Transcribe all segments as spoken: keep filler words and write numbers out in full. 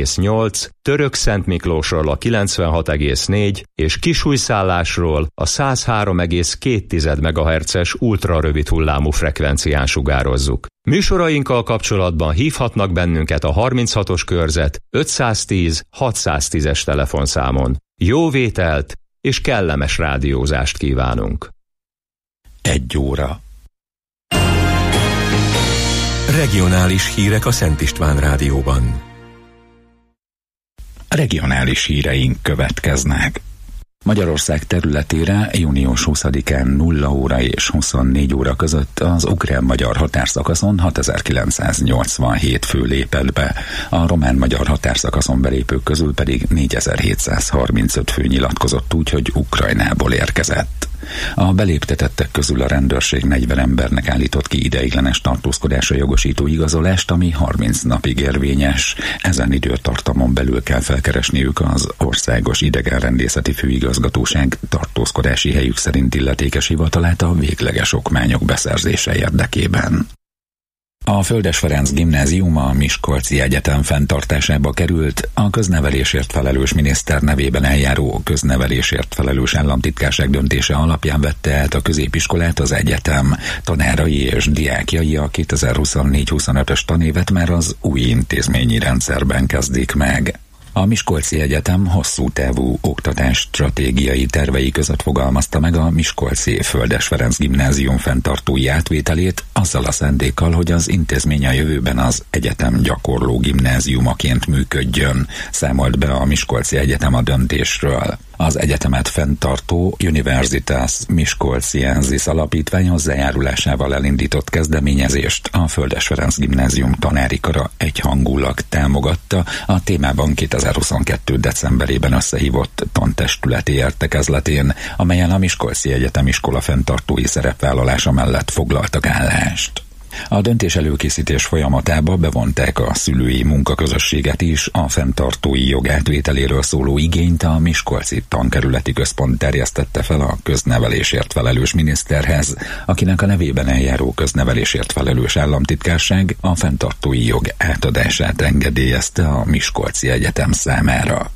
egész nyolc, Törökszentmiklósról a kilencvenhat egész négy és Kisújszállásról a száz három egész két megahertzes ultrarövid hullámú frekvencián sugározzuk. Műsorainkkal kapcsolatban hívhatnak bennünket a harminchatos körzet ötszáztíz hatszáztízes telefonszámon. Jó vételt és kellemes rádiózást kívánunk! Egy óra. Regionális hírek a Szent István rádióban. Regionális híreink következnek. Magyarország területére június huszadikán nulla óra és huszonnégy óra között az ukrán-magyar határszakaszon hatezer-kilencszáznyolcvanhét fő lépett be, a román-magyar határszakaszon belépők közül pedig négyezer-hétszázharmincöt fő nyilatkozott úgy, hogy Ukrajnából érkezett. A beléptetettek közül a rendőrség negyven embernek állított ki ideiglenes tartózkodásra jogosító igazolást, ami harminc napig érvényes. Ezen időtartamon belül kell felkeresniük az Országos Idegenrendészeti Főigazgatóság tartózkodási helyük szerint illetékes hivatalát a végleges okmányok beszerzése érdekében. A Földes Ferenc Gimnázium a Miskolci Egyetem fenntartásába került, a köznevelésért felelős miniszter nevében eljáró köznevelésért felelős államtitkárság döntése alapján vette át a középiskolát az egyetem. Tanárai és diákjai a kétezer-huszonnégy-huszonötös tanévet már az új intézményi rendszerben kezdik meg. A Miskolci Egyetem hosszú távú oktatás stratégiai tervei között fogalmazta meg a Miskolci Földes Ferenc Gimnázium fenntartói átvételét azzal a szándékkal, hogy az intézmény a jövőben az egyetem gyakorló gimnáziumaként működjön, számolt be a Miskolci Egyetem a döntésről. Az egyetemet fenntartó Universitas Miskolciensis alapítvány hozzájárulásával elindított kezdeményezést a Földes Ferenc Gimnázium tanári kara egyhangulag támogatta a témában kétezer-huszonkettő decemberében összehívott tantestületi értekezletén, amelyen a Miskolci Egyetem iskola fenntartói szerepvállalása mellett foglaltak állást. A döntés előkészítés folyamatába bevonták a szülői munkaközösséget is, a fenntartói jog átvételéről szóló igényt a Miskolci Tankerületi Központ terjesztette fel a köznevelésért felelős miniszterhez, akinek a nevében eljáró köznevelésért felelős államtitkárság a fenntartói jog átadását engedélyezte a Miskolci Egyetem számára.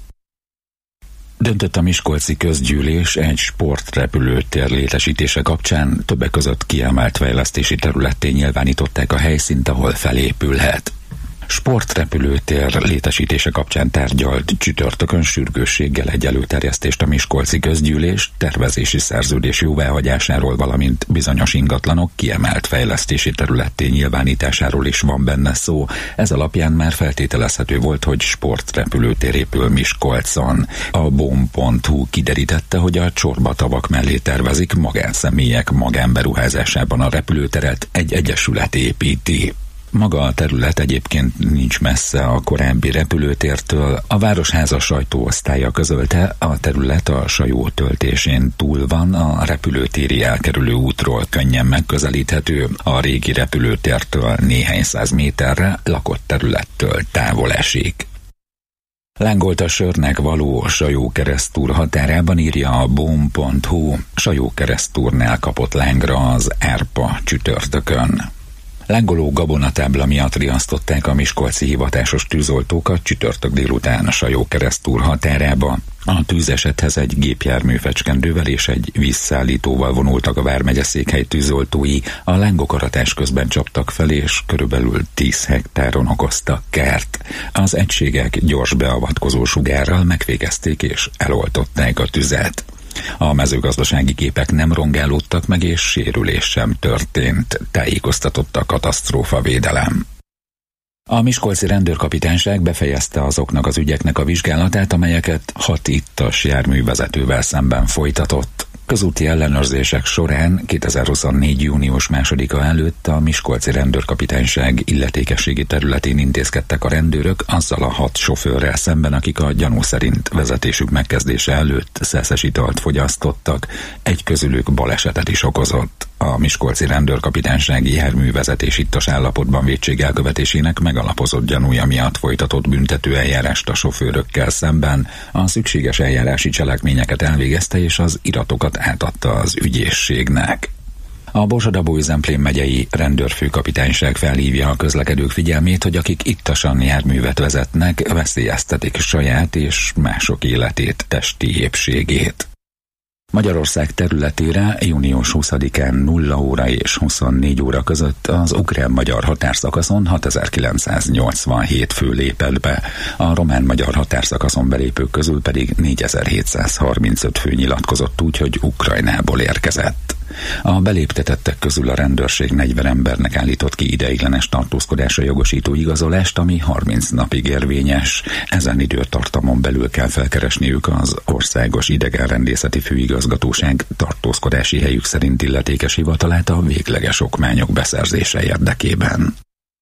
Döntött a Miskolci Közgyűlés egy sportrepülőtér létesítése kapcsán, többek között kiemelt fejlesztési területté nyilvánították a helyszínt, ahol felépülhet. Sportrepülőtér létesítése kapcsán tárgyalt csütörtökön sürgősséggel egy előterjesztést a Miskolci Közgyűlés tervezési szerződés jóváhagyásáról, valamint bizonyos ingatlanok kiemelt fejlesztési területté nyilvánításáról is van benne szó. Ez alapján már feltételezhető volt, hogy sportrepülőtér épül Miskolcon. A bom pont hu kiderítette, hogy a Csorba-tavak mellé tervezik magánszemélyek magánberuházásában a repülőteret, egy egyesület építi. Maga a terület egyébként nincs messze a korábbi repülőtértől. A Városháza sajtóosztálya közölte, a terület a Sajó töltésén túl van, a repülőtéri elkerülő útról könnyen megközelíthető, a régi repülőtértől néhány száz méterre, lakott területtől távol esik. Lángolt a sörnek való Sajó-Keresztúr határában, írja a bom pont hu. Sajó-Keresztúrnál kapott lángra az árpa csütörtökön. Lángoló gabonatábla miatt riasztották a miskolci hivatásos tűzoltókat csütörtök délután a Sajó-Keresztúr határába. A tűzesethez egy gépjármű fecskendővel és egy vízszállítóval vonultak a vármegye székhely tűzoltói. A lángok aratás közben csaptak fel, és körülbelül tíz hektáron okoztak kárt. Az egységek gyors beavatkozó sugárral megvégezték és eloltották a tüzet. A mezőgazdasági gépek nem rongálódtak meg, és sérülés sem történt, tájékoztatott a katasztrófavédelem. A miskolci rendőrkapitányság befejezte azoknak az ügyeknek a vizsgálatát, amelyeket hat ittas járművezetővel szemben folytatott. Közúti ellenőrzések során kétezer-huszonnégy. június másodika előtt a miskolci rendőrkapitányság illetékességi területén intézkedtek a rendőrök azzal a hat sofőrrel szemben, akik a gyanú szerint vezetésük megkezdése előtt szeszes italt fogyasztottak. Egy közülük balesetet is okozott. A miskolci rendőrkapitánysági járművezetés ittas állapotban vétség elkövetésének megalapozott gyanúja miatt folytatott büntető eljárást a sofőrökkel szemben. A szükséges eljárási cselekményeket elvégezte, és az iratokat átadta az ügyészségnek. A Borsod-Abaúj-Zemplén megyei rendőrfőkapitányság felhívja a közlekedők figyelmét, hogy akik ittasan járművet vezetnek, veszélyeztetik saját és mások életét, testi épségét. Magyarország területére június huszadikán nulla óra és huszonnégy óra között az ukrán-magyar határszakaszon hatezer-kilencszáznyolcvanhét fő lépett be, a román-magyar határszakaszon belépők közül pedig négyezer-hétszázharmincöt fő nyilatkozott úgy, hogy Ukrajnából érkezett. A beléptetettek közül a rendőrség negyven embernek állított ki ideiglenes tartózkodásra jogosító igazolást, ami harminc napig érvényes. Ezen időtartamon belül kell felkeresniük az Országos Idegenrendészeti Főigazgatóság tartózkodási helyük szerint illetékes hivatalát a végleges okmányok beszerzése érdekében.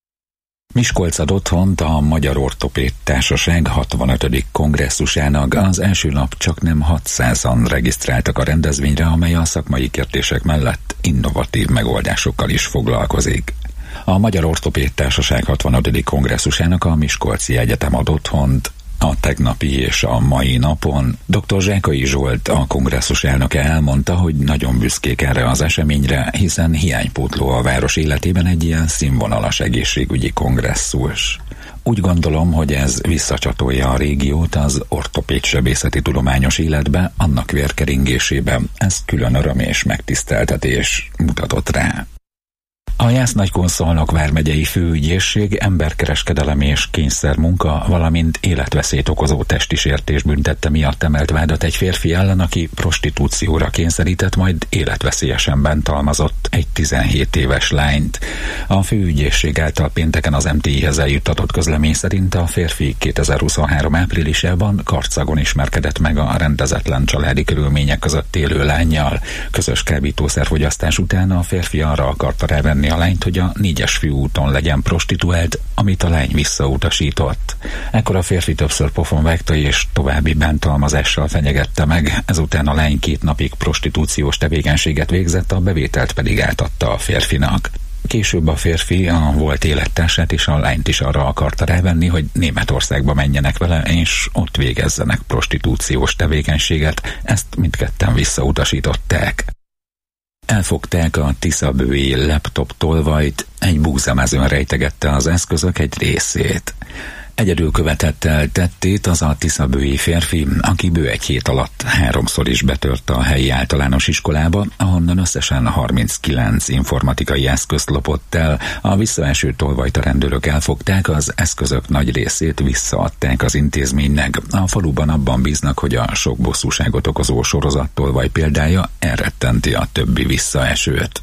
Miskolc ad otthont a Magyar Ortopéd Társaság hatvanötödik kongresszusának. Az első nap csaknem hatszázan regisztráltak a rendezvényre, amely a szakmai kérdések mellett innovatív megoldásokkal is foglalkozik. A Magyar Ortopéd Társaság hatvanötödik kongresszusának a Miskolci Egyetem ad otthont. A tegnapi és a mai napon dr. Zsákai Zsolt, a kongresszus elnöke elmondta, hogy nagyon büszkék erre az eseményre, hiszen hiánypótló a város életében egy ilyen színvonalas egészségügyi kongresszus. Úgy gondolom, hogy ez visszacsatolja a régiót az ortopéd sebészeti tudományos életbe, annak vérkeringésében. Ez külön öröm és megtiszteltetés, mutatott rá. A Jász-Nagykun-Szolnok vármegyei főügyészség emberkereskedelem és kényszermunka, valamint életveszélyt okozó testi sértés büntette miatt emelt vádat egy férfi ellen, aki prostitúcióra kényszerített, majd életveszélyesen bántalmazott egy tizenhét éves lányt. A főügyészség által pénteken az em té i-hez eljuttatott közlemény szerint a férfi kétezer-huszonhárom áprilisában Karcagon ismerkedett meg a rendezetlen családi körülmények között élő lánnyal. Közös kábítószerfogyasztás után a férfi arra akarta rávenni a lányt, hogy a négyes főúton legyen prostituált, amit a lány visszautasított. Ekkor a férfi többször pofon vágta és további bántalmazással fenyegette meg, ezután a lány két napig prostitúciós tevékenységet végzett, a bevételt pedig átadta a férfinak. Később a férfi a volt élettársát és a lányt is arra akarta rávenni, hogy Németországba menjenek vele, és ott végezzenek prostitúciós tevékenységet, ezt mindketten visszautasították. Elfogták a tiszabői laptop tolvajt, egy búzamezőn rejtegette az eszközök egy részét. Egyedül követett el tettét az a tiszabői férfi, aki bő egy hét alatt háromszor is betört a helyi általános iskolába, ahonnan összesen harminckilenc informatikai eszközt lopott el. A visszaeső tolvajt a rendőrök elfogták, az eszközök nagy részét visszaadták az intézménynek. A faluban abban bíznak, hogy a sok bosszúságot okozó sorozattolvaj példája elrettenti a többi visszaesőt.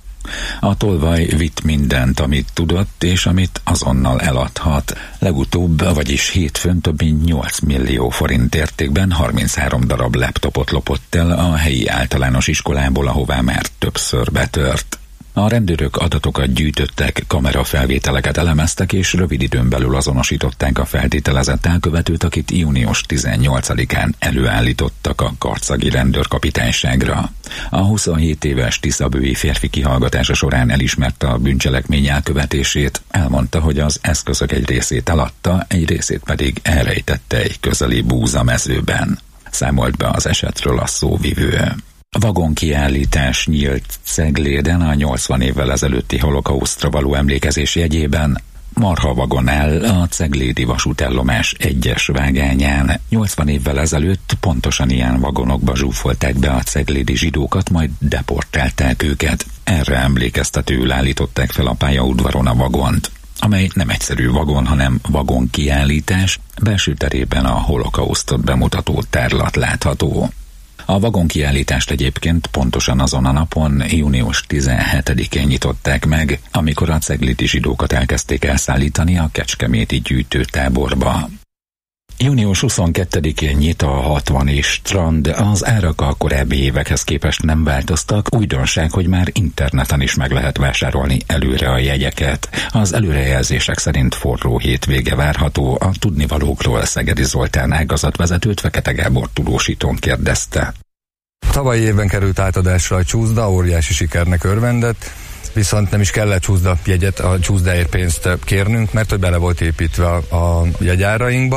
A tolvaj vitt mindent, amit tudott, és amit azonnal eladhat. Legutóbb, vagyis hétfőn több mint nyolc millió forint értékben harminchárom darab laptopot lopott el a helyi általános iskolából, ahová már többször betört. A rendőrök adatokat gyűjtöttek, kamerafelvételeket elemeztek, és rövid időn belül azonosították a feltételezett elkövetőt, akit június tizennyolcadikán előállítottak a karcagi rendőrkapitányságra. A huszonhét éves tiszabői férfi kihallgatása során elismerte a bűncselekmény elkövetését, elmondta, hogy az eszközök egy részét eladta, egy részét pedig elrejtette egy közeli búzamezőben. Számolt be az esetről a szóvivő. Vagonkiállítás nyílt Cegléden a nyolcvan évvel ezelőtti holokausztra való emlékezés jegyében. Marha vagon áll a ceglédi vasútállomás egyes vágányán. nyolcvan évvel ezelőtt pontosan ilyen vagonokba zsúfolták be a ceglédi zsidókat, majd deportálták őket. Erre emlékeztetőül állították fel a pályaudvaron a vagont, amely nem egyszerű vagon, hanem vagonkiállítás. Belső terében a holokausztot bemutató tárlat látható. A vagonkiállítást egyébként pontosan azon a napon, június tizenhetedikén nyitották meg, amikor a ceglédi zsidókat elkezdték elszállítani a kecskeméti gyűjtőtáborba. június huszonkettedikén nyit a hatvani strand, az árak a korábbi évekhez képest nem változtak, újdonság, hogy már interneten is meg lehet vásárolni előre a jegyeket. Az előrejelzések szerint forró hétvége várható, a tudnivalókról Szegedi Zoltán ágazatvezetőt Fekete Gábor tudósítón kérdezte. Tavalyi évben került átadásra a csúszda, óriási sikernek örvendett, viszont nem is kellett csúszda jegyet, a csúszdáért pénzt kérnünk, mert hogy bele volt építve a, a jegyárainkba.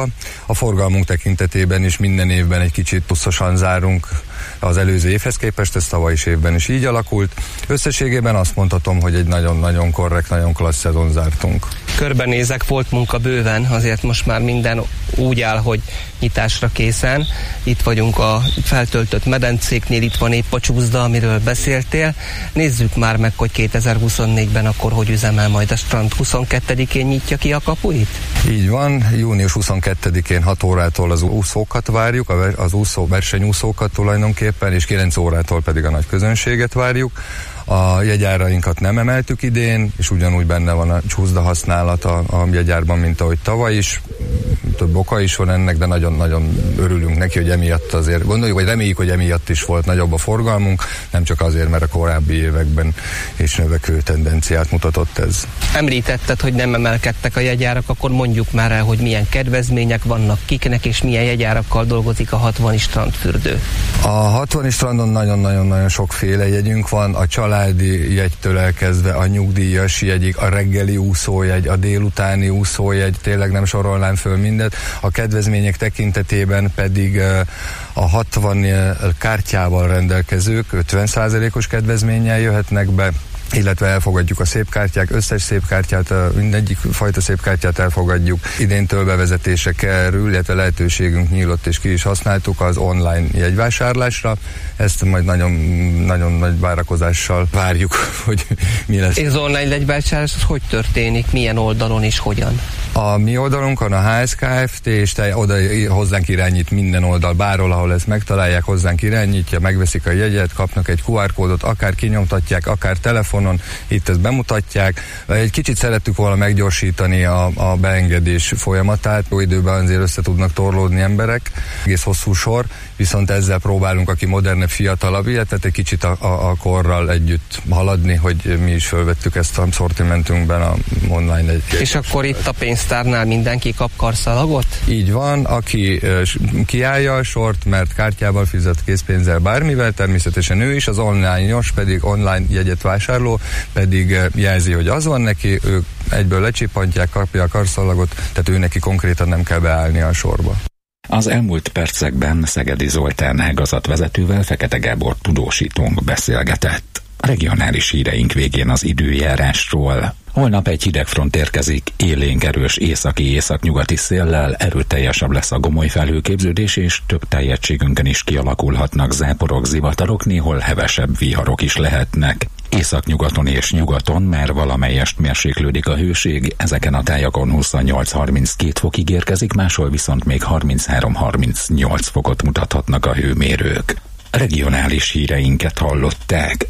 A forgalmunk tekintetében is minden évben egy kicsit pusztosan zárunk az előző évhez képest, ez tavaly is évben is így alakult. Összességében azt mondhatom, hogy egy nagyon-nagyon korrekt, nagyon klassz szezon zártunk. Körbenézek, volt munka bőven, azért most már minden úgy áll, hogy nyitásra készen. Itt vagyunk a feltöltött medencéknél, itt van épp a csúszda, amiről beszéltél. Nézzük már meg, hogy kétezer-huszonnégyben akkor hogy üzemel majd a strand. huszonkettedikén nyitja ki a kapuit? Így van, június huszonkettedikén hat órától az úszókat várjuk, az úszó, versenyúszókat tulajdonképpen, és kilenc órától pedig a nagy közönséget várjuk. A jegyárainkat nem emeltük idén, és ugyanúgy benne van a csúszda használata a jegyárban, mint ahogy tavaly is. Több oka is van ennek, de nagyon-nagyon örülünk neki, hogy emiatt azért, gondoljuk, vagy reméljük, hogy emiatt is volt nagyobb a forgalmunk, nem csak azért, mert a korábbi években is növekvő tendenciát mutatott ez. Említetted, hogy nem emelkedtek a jegyárak, akkor mondjuk már el, hogy milyen kedvezmények vannak, kiknek és milyen jegyárakkal dolgozik a hatvani strandfürdő. A hatvani strandon nagyon-nagyon-nagyon sokféle jegyünk van, a családi jegytől elkezdve a nyugdíjas jegyig, a reggeli úszójegy, a délutáni úszójegy, tényleg nem sorolnám föl mindet. A kedvezmények tekintetében pedig a hatvan kártyával rendelkezők ötven százalékos kedvezménnyel jöhetnek be, illetve elfogadjuk a szép kártyák, összes szép kártyát, mindegyik fajta szép kártyát elfogadjuk. Idéntől bevezetése kerül, illetve lehetőségünk nyílt és ki is használtuk az online jegyvásárlásra. Ezt majd nagyon, nagyon nagy várakozással várjuk, hogy mi lesz. És az online jegyvásárlás hogy történik, milyen oldalon és hogyan? A mi oldalunkon a há es ká ef té, és te, oda hozzánk irányít minden oldal, bárhol, ahol ezt megtalálják, hozzánk irányítja, megveszik a jegyet, kapnak egy kú ár kódot, akár kinyomtatják, akár telefonon, itt ezt bemutatják. Egy kicsit szerettük volna meggyorsítani a, a beengedés folyamatát, jó időben azért össze tudnak torlódni emberek, egész hosszú sor, viszont ezzel próbálunk, aki modernebb, fiatalabb, illetve egy kicsit a, a, a korral együtt haladni, hogy mi is fölvettük ezt a szortimentünkben a online egy. És akkor itt a pénztárnál mindenki kap karszalagot? Így van, aki kiállja a sort, mert kártyával fizet, készpénzzel, bármivel, természetesen ő is, az online-os pedig online jegyet vásárló pedig jelzi, hogy az van neki, ők egyből lecsipantják, kapja a karszalagot, tehát ő neki konkrétan nem kell beállni a sorba. Az elmúlt percekben Szegedi Zoltán ágazatvezetővel Fekete Gábor tudósítónk beszélgetett. Regionális híreink végén az időjárásról. Holnap egy hidegfront érkezik, élénk erős északi-északnyugati széllel, erőteljesebb lesz a gomoly felhőképződés, és több tájegységünkön is kialakulhatnak záporok, zivatarok, néhol hevesebb viharok is lehetnek. Északnyugaton és nyugaton már valamelyest mérséklődik a hőség, ezeken a tájakon huszonnyolc-harminckét fokig érkezik, máshol viszont még harminchárom-harmincnyolc fokot mutathatnak a hőmérők. Regionális híreinket hallották.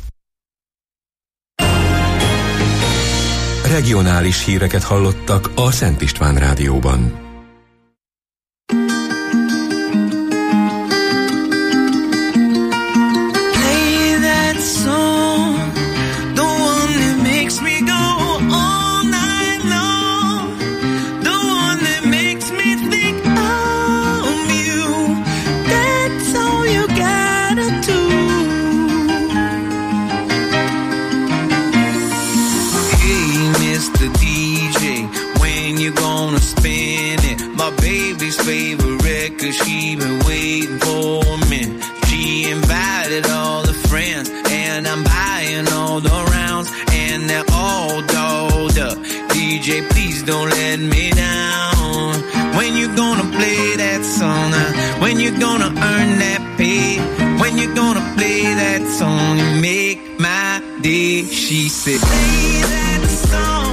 Regionális híreket hallottak a Szent István Rádióban. Favorite record, she been waiting for me. She invited all the friends, and I'm buying all the rounds, and they're all dolled up. D J, please don't let me down. When you gonna play that song? When you gonna earn that pay? When you gonna play that song and make my day? She said, play that song.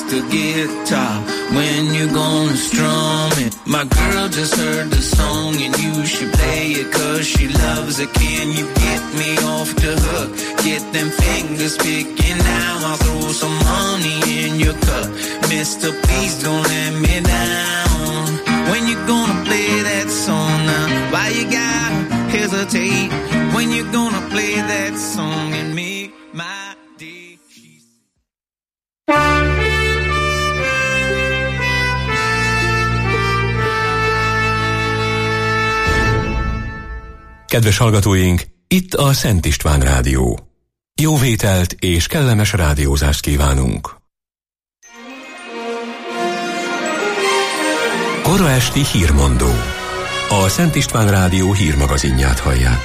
the guitar when you're gonna strum it. My girl just heard the song and you should play it cause she loves it. Can you get me off the hook? Get them fingers picking now. I'll throw some money in your cup. Mister, please don't let me down. When you gonna play that song now? Why you gotta hesitate? When you gonna play that song and make my day? Kedves hallgatóink, itt a Szent István Rádió. Jó vételt és kellemes rádiózást kívánunk! Kora esti hírmondó. A Szent István Rádió hírmagazinját hallják.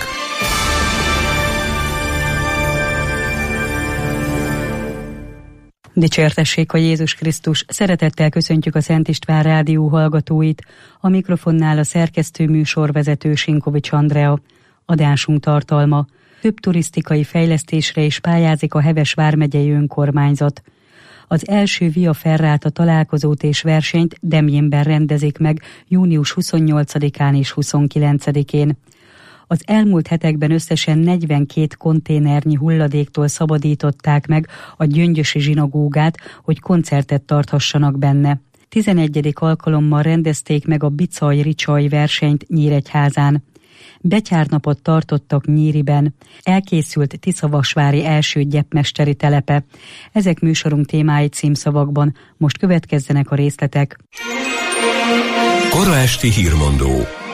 Dicsértessék a Jézus Krisztus! Szeretettel köszöntjük a Szent István Rádió hallgatóit. A mikrofonnál a szerkesztő műsorvezető Sinkovics Andrea. Adásunk tartalma. Több turisztikai fejlesztésre is pályázik a Heves vármegyei önkormányzat. Az első Via Ferrata találkozót és versenyt Demjénben rendezik meg június huszonnyolcadikán és huszonkilencedikén. Az elmúlt hetekben összesen negyvenkét konténernyi hulladéktól szabadították meg a gyöngyösi zsinagógát, hogy koncertet tarthassanak benne. tizenegyedik alkalommal rendezték meg a Bicaj-Ricsaj versenyt Nyíregyházán. Betyárnapot tartottak Nyíriben. Elkészült Tiszavasvári első gyepmesteri telepe. Ezek műsorunk témái címszavakban. Most következzenek a részletek. Kora esti hírmondó.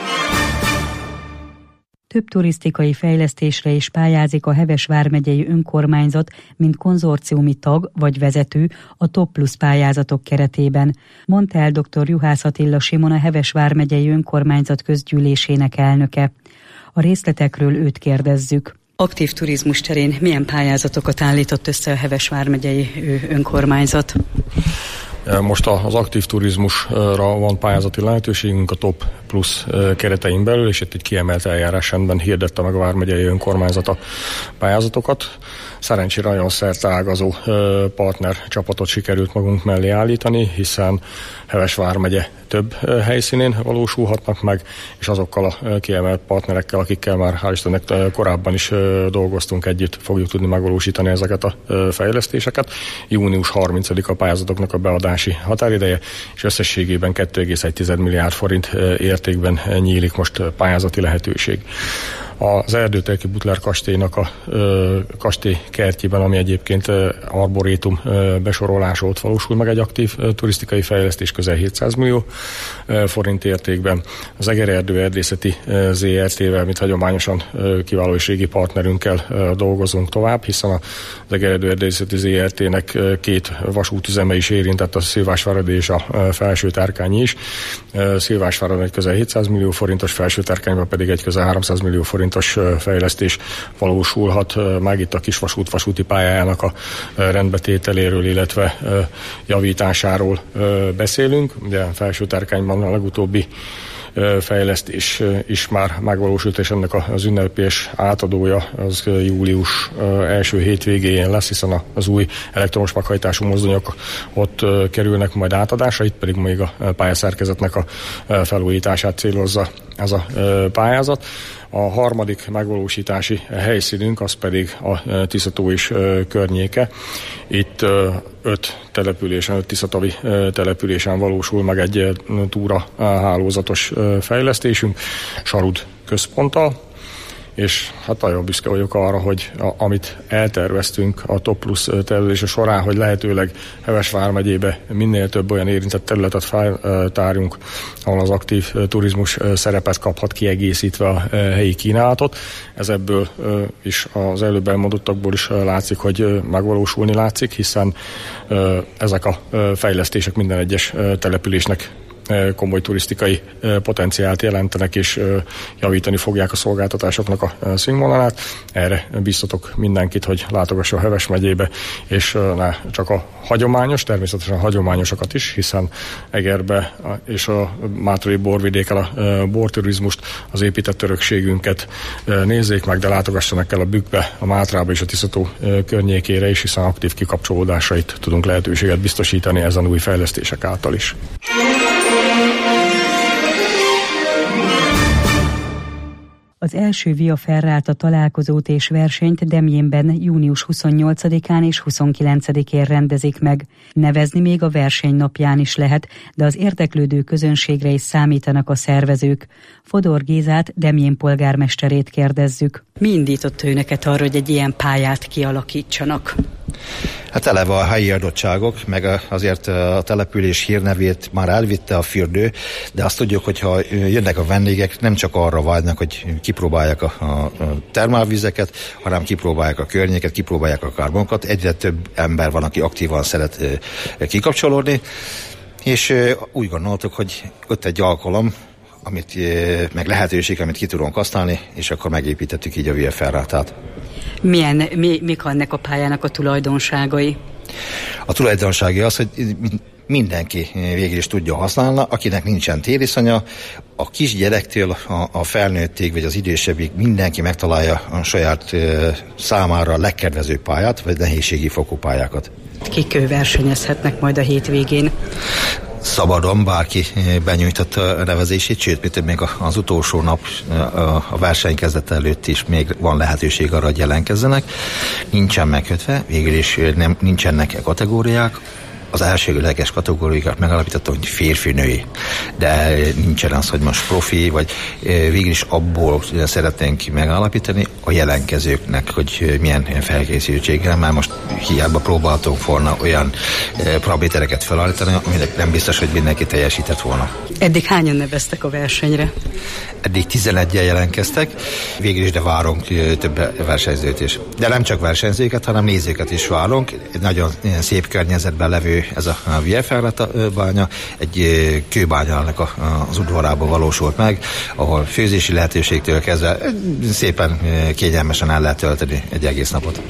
Több turisztikai fejlesztésre is pályázik a Heves vármegyei önkormányzat, mint konzorciumi tag vagy vezető a Top Plus pályázatok keretében, mondta el dr. Juhász Attila Simon, a Heves vármegyei önkormányzat közgyűlésének elnöke. A részletekről őt kérdezzük. Aktív turizmus terén milyen pályázatokat állított össze a Heves vármegyei önkormányzat? Most az aktív turizmusra van pályázati lehetőségünk a Top Plus keretein belül, és itt egy kiemelt eljárásrendben hirdette meg a vármegyei önkormányzat a pályázatokat. Szerencsére nagyon szerteágazó partner csapatot sikerült magunk mellé állítani, hiszen Heves vármegye több helyszínén valósulhatnak meg, és azokkal a kiemelt partnerekkel, akikkel már hál' Istennek korábban is dolgoztunk együtt, fogjuk tudni megvalósítani ezeket a fejlesztéseket. június harmincadika a pályázatoknak a beadási határideje, és összességében két egész egy milliárd forint értékben nyílik most pályázati lehetőség. Az Erdőtelki Butler kastélynak a ö, kastély kertjében, ami egyébként ö, arborétum ö, besorolása, ott valósul meg egy aktív ö, turisztikai fejlesztés közel hétszáz millió ö, forint értékben. Az Egererdő Erdészeti ö, zé er té-vel, mint hagyományosan ö, kiváló és régi partnerünkkel ö, dolgozunk tovább, hiszen az Egererdő Erdészeti zé er té-nek ö, két vasútüzeme is érintett, a Szilvásváradi és a ö, Felső-Tárkányi is. Ö, Szilvásváradon egy közel hétszáz millió forintos, Felső-Tárkányban pedig egy közel háromszáz millió forint fejlesztés valósulhat meg itt a kisvasút vasúti pályájának a rendbetételéről, illetve javításáról beszélünk. Ugye Felső-Tárkányban a legutóbbi fejlesztés is már megvalósult, és ennek az ünnepés átadója az július első hétvégéjén lesz, hiszen az új elektromos meghajtású mozdonyok ott kerülnek majd átadásra, itt pedig még a pályaszerkezetnek a felújítását célozza ez a pályázat. A harmadik megvalósítási helyszínünk az pedig a Tiszató és környéke. Itt öt településen, öt tiszatavi településen valósul meg egy túra hálózatos fejlesztésünk, Sarud központtal, és hát nagyon büszke vagyok arra, hogy a, amit elterveztünk a Top Plus tervezése során, hogy lehetőleg Heves vármegyébe minél több olyan érintett területet feltárjunk, ahol az aktív turizmus szerepet kaphat, kiegészítve a helyi kínálatot. Ez ebből is az előbb elmondottakból is látszik, hogy megvalósulni látszik, hiszen ezek a fejlesztések minden egyes településnek komoly turisztikai potenciált jelentenek, és javítani fogják a szolgáltatásoknak a színvonalát. Erre biztatok mindenkit, hogy látogassa a Heves megyébe, és ne csak a hagyományos, természetesen a hagyományosokat is, hiszen Egerbe és a mátrai borvidéken a borturizmust, az épített örökségünket nézzék meg, de látogassanak el a Bükkbe, a Mátrába és a Tiszató környékére is, hiszen aktív kikapcsolódásait tudunk lehetőséget biztosítani ezen új fejlesztések által is. Az első Via Ferrata találkozót és versenyt Demjénben június huszonnyolcadikán és huszonkilencedikén rendezik meg. Nevezni még a verseny napján is lehet, de az érdeklődő közönségre is számítanak a szervezők. Fodor Gézát, Demjén polgármesterét kérdezzük. Mi indított önöket arra, hogy egy ilyen pályát kialakítsanak? Hát eleve a helyi adottságok, meg azért a település hírnevét már elvitte a fürdő, de azt tudjuk, hogy ha jönnek a vendégek, nem csak arra vágynak, hogy kipróbálják a, a termálvizeket, hanem kipróbálják a környéket, kipróbálják a karbonkat. Egyre több ember van, aki aktívan szeret kikapcsolódni, és úgy gondoltuk, hogy ott egy alkalom, amit, meg lehetőség, amit ki tudunk használni, és akkor megépítettük így a Via Ferratát. Milyen, mi, mik ennek a pályának a tulajdonságai? A tulajdonsági az, hogy mindenki végül is tudja használni, akinek nincsen tériszonya, a kisgyerektől a, a felnőttig, vagy az idősebbig mindenki megtalálja a saját ö, számára a legkedvezőbb pályát, vagy nehézségi fokú pályákat. Kik versenyezhetnek majd a hétvégén? Szabadon bárki benyújtotta a nevezését, sőt, mint még az utolsó nap a verseny kezdete előtt is még van lehetőség arra, hogy jelentkezzenek. Nincsen megkötve, végül is nem, nincsenek kategóriák. Az elsődleges kategóriákat megalapítottam, hogy férfi-női, de nincsen az, hogy most profi, vagy végül is abból szeretnénk megalapítani a jelentkezőknek, hogy milyen felkészültséggel, már most hiába próbáltunk volna olyan paramétereket felállítani, aminek nem biztos, hogy mindenki teljesített volna. Eddig hányan neveztek a versenyre? Eddig tizenegyen jelentkeztek, végül is de várunk több versenyzőt is. De nem csak versenyzőket, hanem nézőket is várunk. Egy nagyon szép környezetben levő ez a Via Ferrata bánya, egy kőbányának az udvarában valósult meg, ahol főzési lehetőségtől kezdve szépen kényelmesen el lehet tölteni egy egész napot.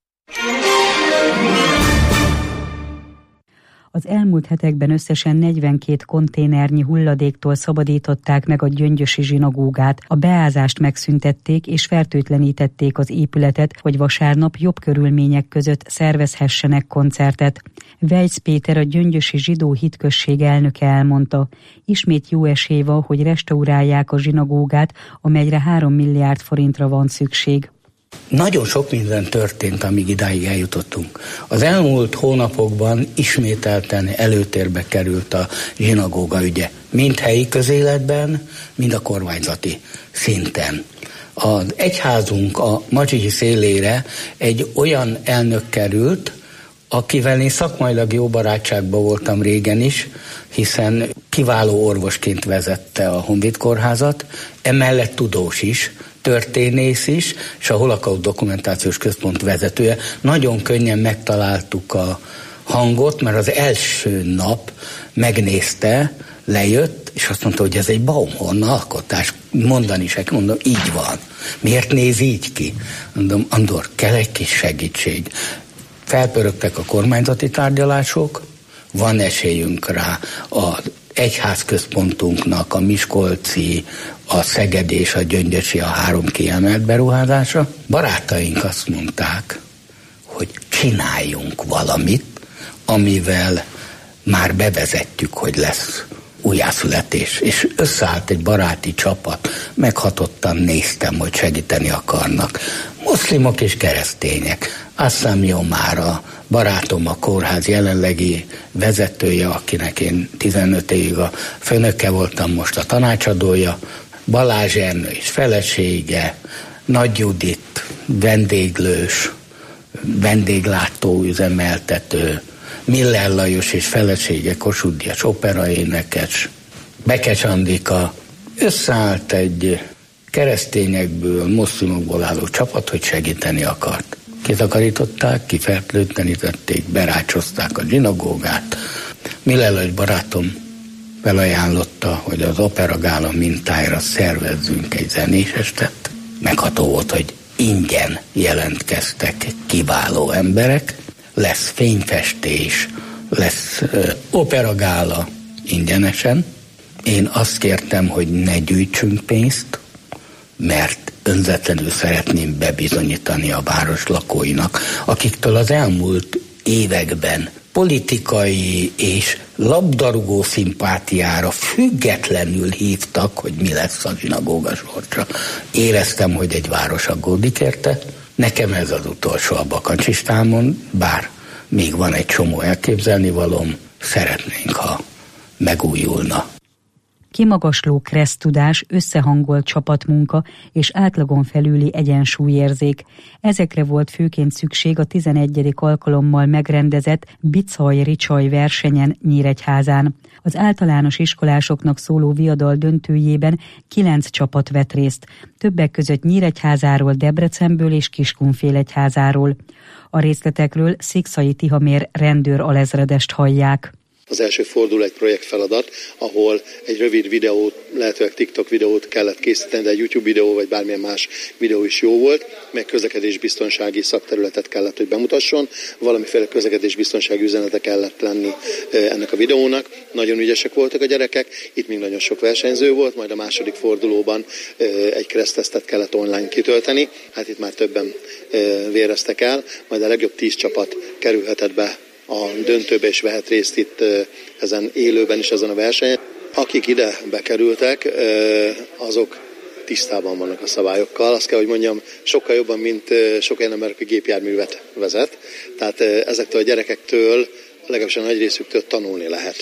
Az elmúlt hetekben összesen negyvenkét konténernyi hulladéktól szabadították meg a gyöngyösi zsinagógát. A beázást megszüntették és fertőtlenítették az épületet, hogy vasárnap jobb körülmények között szervezhessenek koncertet. Vejc Péter, a gyöngyösi zsidó hitközség elnöke elmondta, ismét jó esély van, hogy restaurálják a zsinagógát, amelyre három milliárd forintra van szükség. Nagyon sok minden történt, amíg idáig eljutottunk. Az elmúlt hónapokban ismételten előtérbe került a zsinagóga ügye. Mind helyi közéletben, mind a kormányzati szinten. Az egyházunk a Madzsihi szélére egy olyan elnök került, akivel én szakmailag jó barátságban voltam régen is, hiszen kiváló orvosként vezette a Honvéd Kórházat, emellett tudós is, történész is, és a Holokauszt Dokumentációs Központ vezetője. Nagyon könnyen megtaláltuk a hangot, mert az első nap megnézte, lejött, és azt mondta, hogy ez egy Baumhorn alkotás. Mondani se, mondom, így van. Miért néz így ki? Mondom, Andor, kell egy kis segítség. Felpörögtek a kormányzati tárgyalások, van esélyünk rá az egyházközpontunknak, a miskolci, a szegedi és a gyöngyösi a három kiemelt beruházása. Barátaink azt mondták, hogy csináljunk valamit, amivel már bevezetjük, hogy lesz újjászületés. És összeállt egy baráti csapat, meghatottan néztem, hogy segíteni akarnak. Muszlimok és keresztények. Asszám Jomára, barátom, a kórház jelenlegi vezetője, akinek én tizenöt évig a főnöke voltam, most a tanácsadója, Balázs Ernő és felesége, Nagy Judit, vendéglős, vendéglátó üzemeltető, Miller Lajos és felesége, Kossuth Díjas operaénekes, Bekes Andika. Összeállt egy keresztényekből, muszlimokból álló csapat, hogy segíteni akart. Kitakarították, kifertőtlenítették, berácsozták a zsinagógát. Miller Lajos barátom felajánlotta, hogy az Opera Gála mintájára szervezzünk egy zenés estet. Megható volt, hogy ingyen jelentkeztek kiváló emberek, lesz fényfestés, lesz uh, Opera Gála ingyenesen. Én azt kértem, hogy ne gyűjtsünk pénzt, mert önzetlenül szeretném bebizonyítani a város lakóinak, akiktől az elmúlt években politikai és labdarúgó szimpátiára függetlenül hívtak, hogy mi lesz a zsinagóga sorsa. Éreztem, hogy egy város aggódik érte. Nekem ez az utolsó a bakancsistámon, bár még van egy csomó elképzelnivalóm, szeretnénk, ha megújulna. Kimagasló kressztudás, összehangolt csapatmunka és átlagon felüli egyensúlyérzék. Ezekre volt főként szükség a tizenegyedik alkalommal megrendezett Bicaj-Ricsaj versenyen Nyíregyházán. Az általános iskolásoknak szóló viadal döntőjében kilenc csapat vett részt, többek között Nyíregyházáról, Debrecenből és Kiskunfélegyházáról. A részletekről Szikszai Tihamér rendőr alezredest hallják. Az első fordul egy projektfeladat, ahol egy rövid videót, lehetőleg TikTok videót kellett készíteni, de egy YouTube videó vagy bármilyen más videó is jó volt, meg közlekedésbiztonsági szakterületet kellett, hogy bemutasson, valamiféle közlekedésbiztonsági üzenete kellett lenni ennek a videónak. Nagyon ügyesek voltak a gyerekek, itt még nagyon sok versenyző volt, majd a második fordulóban egy kressztesztet kellett online kitölteni, hát itt már többen véreztek el, majd a legjobb tíz csapat kerülhetett be a döntőbe, és vehet részt itt ezen élőben is ezen a versenyen. Akik ide bekerültek, azok tisztában vannak a szabályokkal. Azt kell, hogy mondjam, sokkal jobban, mint sok olyan ember, aki gépjárművet vezet. Tehát ezektől a gyerekektől, legalábbis a nagy részüktől tanulni lehet.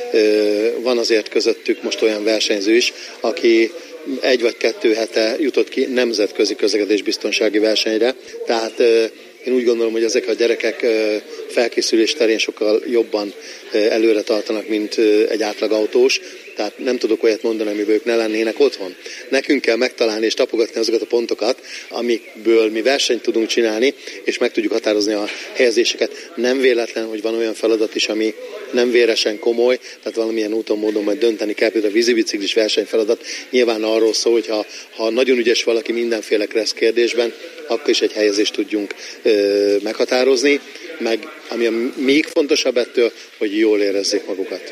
Van azért közöttük most olyan versenyző is, aki egy vagy kettő hete jutott ki nemzetközi közlekedésbiztonsági versenyre. Tehát én úgy gondolom, hogy ezek a gyerekek felkészülés terén sokkal jobban előre tartanak, mint egy átlag autós. Tehát nem tudok olyat mondani, amiből ők ne lennének otthon. Nekünk kell megtalálni és tapogatni azokat a pontokat, amikből mi versenyt tudunk csinálni, és meg tudjuk határozni a helyezéseket. Nem véletlen, hogy van olyan feladat is, ami nem véresen komoly, tehát valamilyen úton, módon majd dönteni kell, például a vízibiciklis versenyfeladat. Nyilván arról szól, hogy ha, ha nagyon ügyes valaki mindenféle kressz kérdésben, akkor is egy helyezést tudjunk ö, meghatározni, meg ami a még fontosabb ettől, hogy jól érezzék magukat.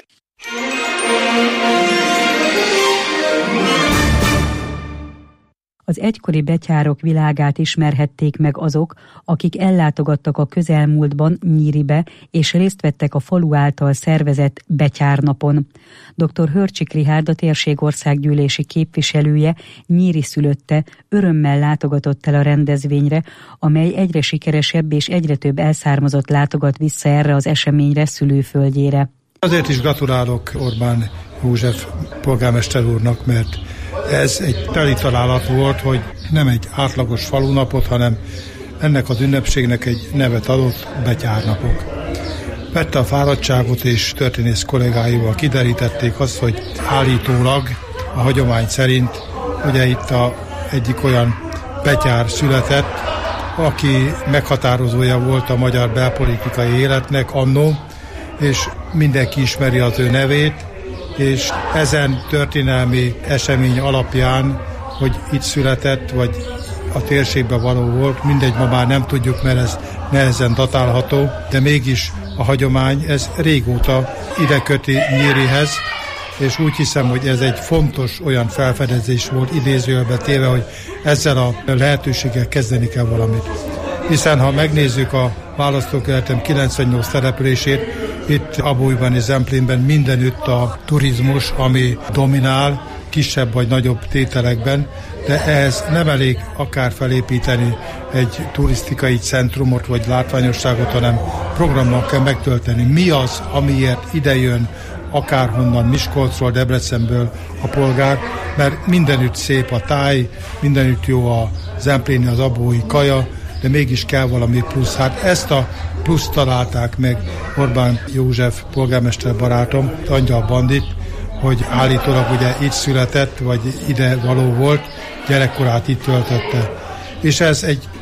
Az egykori betyárok világát ismerhették meg azok, akik ellátogattak a közelmúltban Nyíribe, és részt vettek a falu által szervezett betyárnapon. doktor Hörcsik Rihárd, a térségországgyűlési képviselője, nyíri szülötte, örömmel látogatott el a rendezvényre, amely egyre sikeresebb és egyre több elszármazott látogat vissza erre az eseményre szülőföldjére. Azért is gratulálok Orbán József polgármester úrnak, mert ez egy teli találat volt, hogy nem egy átlagos falunapot, hanem ennek az ünnepségnek egy nevet adott, betyárnapok. Vette a fáradtságot, és történész kollégáival kiderítették azt, hogy állítólag a hagyomány szerint ugye itt a egyik olyan betyár született, aki meghatározója volt a magyar belpolitikai életnek annó, és mindenki ismeri az ő nevét, és ezen történelmi esemény alapján, hogy itt született, vagy a térségben való volt, mindegy, ma már nem tudjuk, mert ez nehezen datálható, de mégis a hagyomány, ez régóta ide köti Nyírihez, és úgy hiszem, hogy ez egy fontos olyan felfedezés volt idézőjelbe téve, hogy ezzel a lehetőséggel kezdeni kell valamit. Hiszen ha megnézzük a választókerületem kilencvennyolc települését, itt Abólyban és Zemplénben mindenütt a turizmus, ami dominál, kisebb vagy nagyobb tételekben, de ehhez nem elég akár felépíteni egy turisztikai centrumot vagy látványosságot, hanem programmal kell megtölteni. Mi az, amiért idejön akárhonnan, Miskolcról, Debrecenből a polgár, mert mindenütt szép a táj, mindenütt jó a zempléni, az abói kaja, de mégis kell valami plusz. Hát ezt a pluszt találták meg Orbán József polgármester barátom, Angyal Bandit, hogy állítólag ugye itt született, vagy ide való volt, gyerekkorát itt töltötte. És ez egy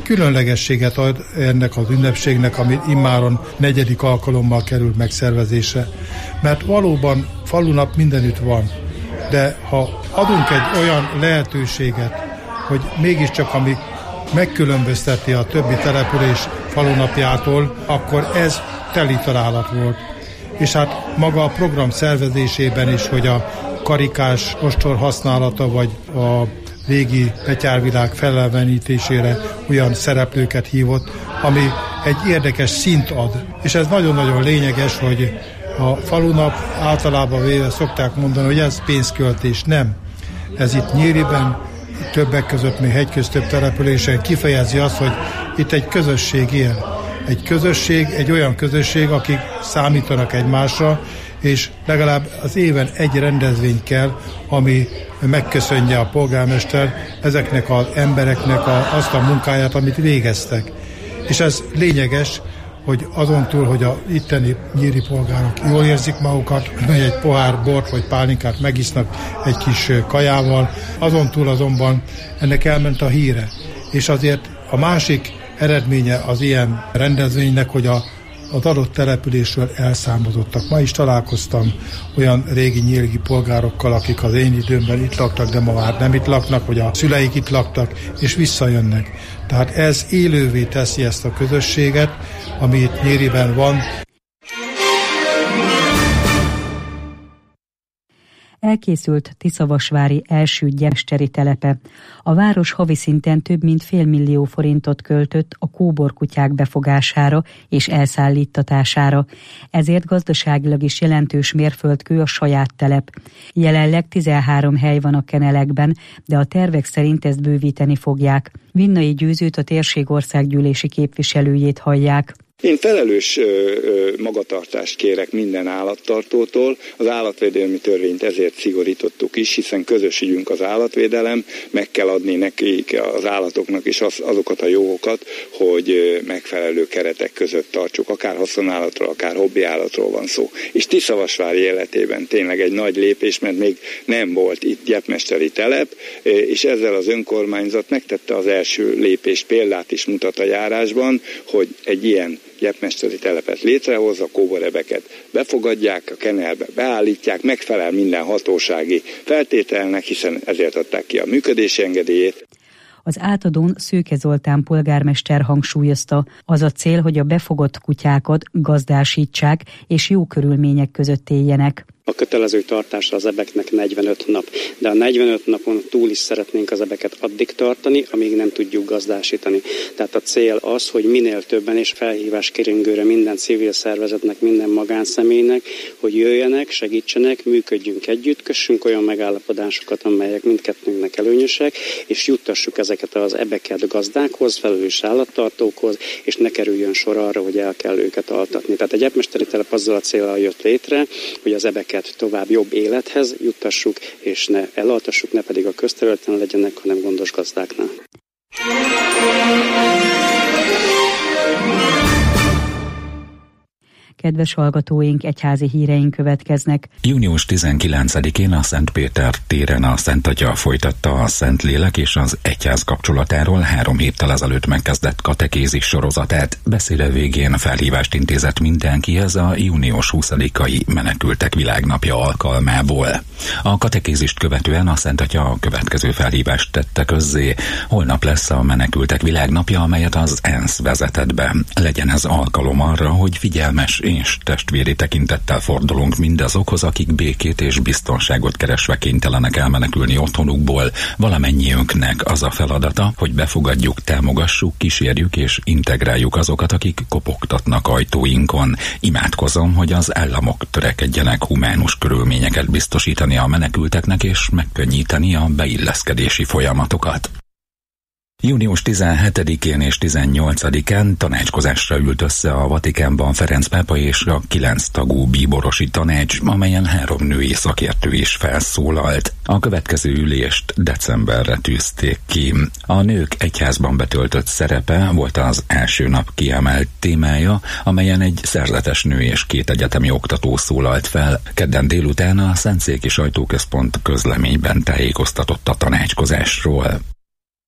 különlegességet ad ennek az ünnepségnek, ami immáron negyedik alkalommal kerül megszervezésre. Mert valóban falunap mindenütt van, de ha adunk egy olyan lehetőséget, hogy mégiscsak ami megkülönbözteti a többi település falunapjától, akkor ez teli találat volt. És hát maga a program szervezésében is, hogy a karikás ostor használata, vagy a régi betyárvilág felelevenítésére olyan szereplőket hívott, ami egy érdekes szint ad. És ez nagyon-nagyon lényeges, hogy a falunap általában véve szokták mondani, hogy ez pénzköltés. Nem. Ez itt Nyíriben, többek között még hegyköz több településen kifejezi azt, hogy itt egy közösség él. Egy közösség, egy olyan közösség, akik számítanak egymásra, és legalább az éven egy rendezvény kell, ami megköszönje a polgármester ezeknek az embereknek a, azt a munkáját, amit végeztek. És ez lényeges, hogy azon túl, hogy a itteni nyíri polgárok jól érzik magukat, hogy egy pohár bort vagy pálinkát megisznak egy kis kajával, azon túl azonban ennek elment a híre. És azért a másik eredménye az ilyen rendezvénynek, hogy a, az adott településről elszámozottak. Ma is találkoztam olyan régi nyílgi polgárokkal, akik az én időmben itt laktak, de ma már nem itt laknak, vagy a szüleik itt laktak, és visszajönnek. Tehát ez élővé teszi ezt a közösséget, ami itt Nyíriben van. Elkészült Tiszavasvári első gyepmesteri telepe. A város havi szinten több mint fél millió forintot költött a kóborkutyák befogására és elszállítatására. Ezért gazdaságilag is jelentős mérföldkő a saját telep. Jelenleg tizenhárom hely van a kenelekben, de a tervek szerint ezt bővíteni fogják. Vinnai Győzőt, a térség országgyűlési képviselőjét hallják. Én felelős ö, ö, magatartást kérek minden állattartótól. Az állatvédelmi törvényt ezért szigorítottuk is, hiszen közös ügyünk az állatvédelem, meg kell adni nekik, az állatoknak is az, azokat a jogokat, hogy ö, megfelelő keretek között tartsuk, akár haszonállatról, akár hobbiállatról van szó. És Tiszavasvári életében tényleg egy nagy lépés, mert még nem volt itt gyepmesteri telep, és ezzel az önkormányzat megtette az első lépés, példát is mutat a járásban, hogy egy ilyen gyepmesteri telepet létrehoz, a kóborebeket befogadják, a kenelbe beállítják, megfelel minden hatósági feltételnek, hiszen ezért adták ki a működési engedélyét. Az átadón Szőke Zoltán polgármester hangsúlyozta, az a cél, hogy a befogott kutyákat gazdásítsák és jó körülmények között éljenek. A kötelező tartásra az ebeknek negyvenöt nap, de a negyvenöt napon túl is szeretnénk az ebeket addig tartani, amíg nem tudjuk gazdásítani. Tehát a cél az, hogy minél többen, és felhívás keringőre minden civil szervezetnek, minden magánszemélynek, hogy jöjjenek, segítsenek, működjünk együtt, kössünk olyan megállapodásokat, amelyek mindkettőnknek előnyösek, és juttassuk ezeket az ebeket gazdákhoz, felelős állattartókhoz, és ne kerüljön sor arra, hogy el kell őket altatni. Tehát egy gyepmesteri telep azzal a céllal jött létre, hogy az ebeket tovább jobb élethez juttassuk, és ne elaltassuk, ne pedig a közterületen legyenek, hanem gondos gazdáknál. Kedves hallgatóink, egyházi híreink következnek. június tizenkilencedikén a Szent Péter téren a Szent Atya folytatta a Szentlélek és az egyház kapcsolatáról három héttel ezelőtt megkezdett katekézis sorozatát. Beszéde végén felhívást intézett mindenkihez a június huszadikai Menekültek Világnapja alkalmából. A katekézist követően a Szent Atya a következő felhívást tette közzé. Holnap lesz a Menekültek Világnapja, amelyet az ENSZ vezetett be. Legyen ez alkalom arra, hogy figyelmes és testvéri tekintettel fordulunk mindazokhoz, akik békét és biztonságot keresve kénytelenek elmenekülni otthonukból. Valamennyiünknek az a feladata, hogy befogadjuk, támogassuk, kísérjük és integráljuk azokat, akik kopogtatnak ajtóinkon. Imádkozom, hogy az államok törekedjenek humánus körülményeket biztosítani a menekülteknek és megkönnyíteni a beilleszkedési folyamatokat. június tizenhetedikén és tizennyolcadikán tanácskozásra ült össze a Vatikánban Ferenc pápa és a kilenc tagú bíborosi tanács, amelyen három női szakértő is felszólalt. A következő ülést decemberre tűzték ki. A nők egyházban betöltött szerepe volt az első nap kiemelt témája, amelyen egy szerzetes nő és két egyetemi oktató szólalt fel. Kedden délután a Szentszéki Sajtóközpont közleményben tájékoztatott a tanácskozásról.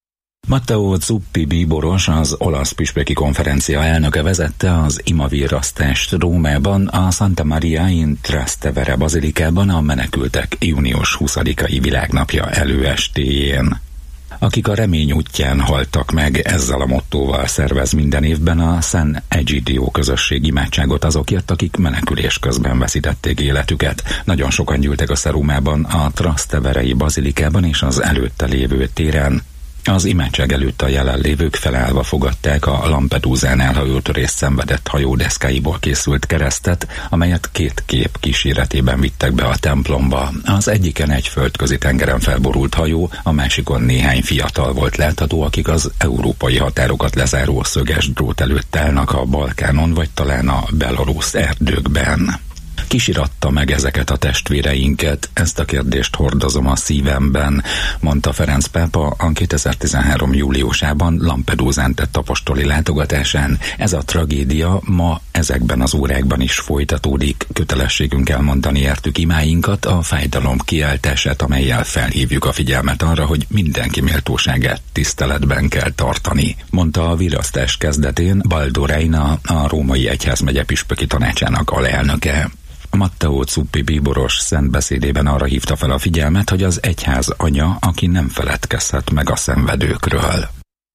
Matteo Zuppi bíboros, az olasz püspöki konferencia elnöke vezette az imavirrasztást Rómában, a Santa Maria in Trastevere bazilikában a menekültek június huszadikai világnapja előestéjén. Akik a remény útján haltak meg, ezzel a mottóval szervez minden évben a San Egidio közösség imádságot azokért, akik menekülés közben veszítették életüket. Nagyon sokan gyűltek a Szerumában, a Trasteverei bazilikában és az előtte lévő téren. Az imádság előtt a jelenlévők felállva fogadták a Lampedusán elhajótörést szenvedett hajó deszkáiból készült keresztet, amelyet két kép kíséretében vittek be a templomba. Az egyiken egy földközi tengeren felborult hajó, a másikon néhány fiatal volt látható, akik az európai határokat lezáró szöges drót előtt állnak a Balkánon, vagy talán a belarusz erdőkben. Kisiratta meg ezeket a testvéreinket, ezt a kérdést hordozom a szívemben, mondta Ferenc pápa a kétezer-tizenhárom júliusában Lampedusán tett apostoli látogatásán. Ez a tragédia ma ezekben az órákban is folytatódik. Kötelességünk elmondani értük imáinkat, a fájdalom kiáltását, amellyel felhívjuk a figyelmet arra, hogy mindenki méltóságát tiszteletben kell tartani, mondta a virrasztás kezdetén Baldo Reina, a római egyházmegye püspöki tanácsának alelnöke. Matteo Zuppi bíboros szent beszédében arra hívta fel a figyelmet, hogy az egyház anya, aki nem feledkezhet meg a szenvedőkről.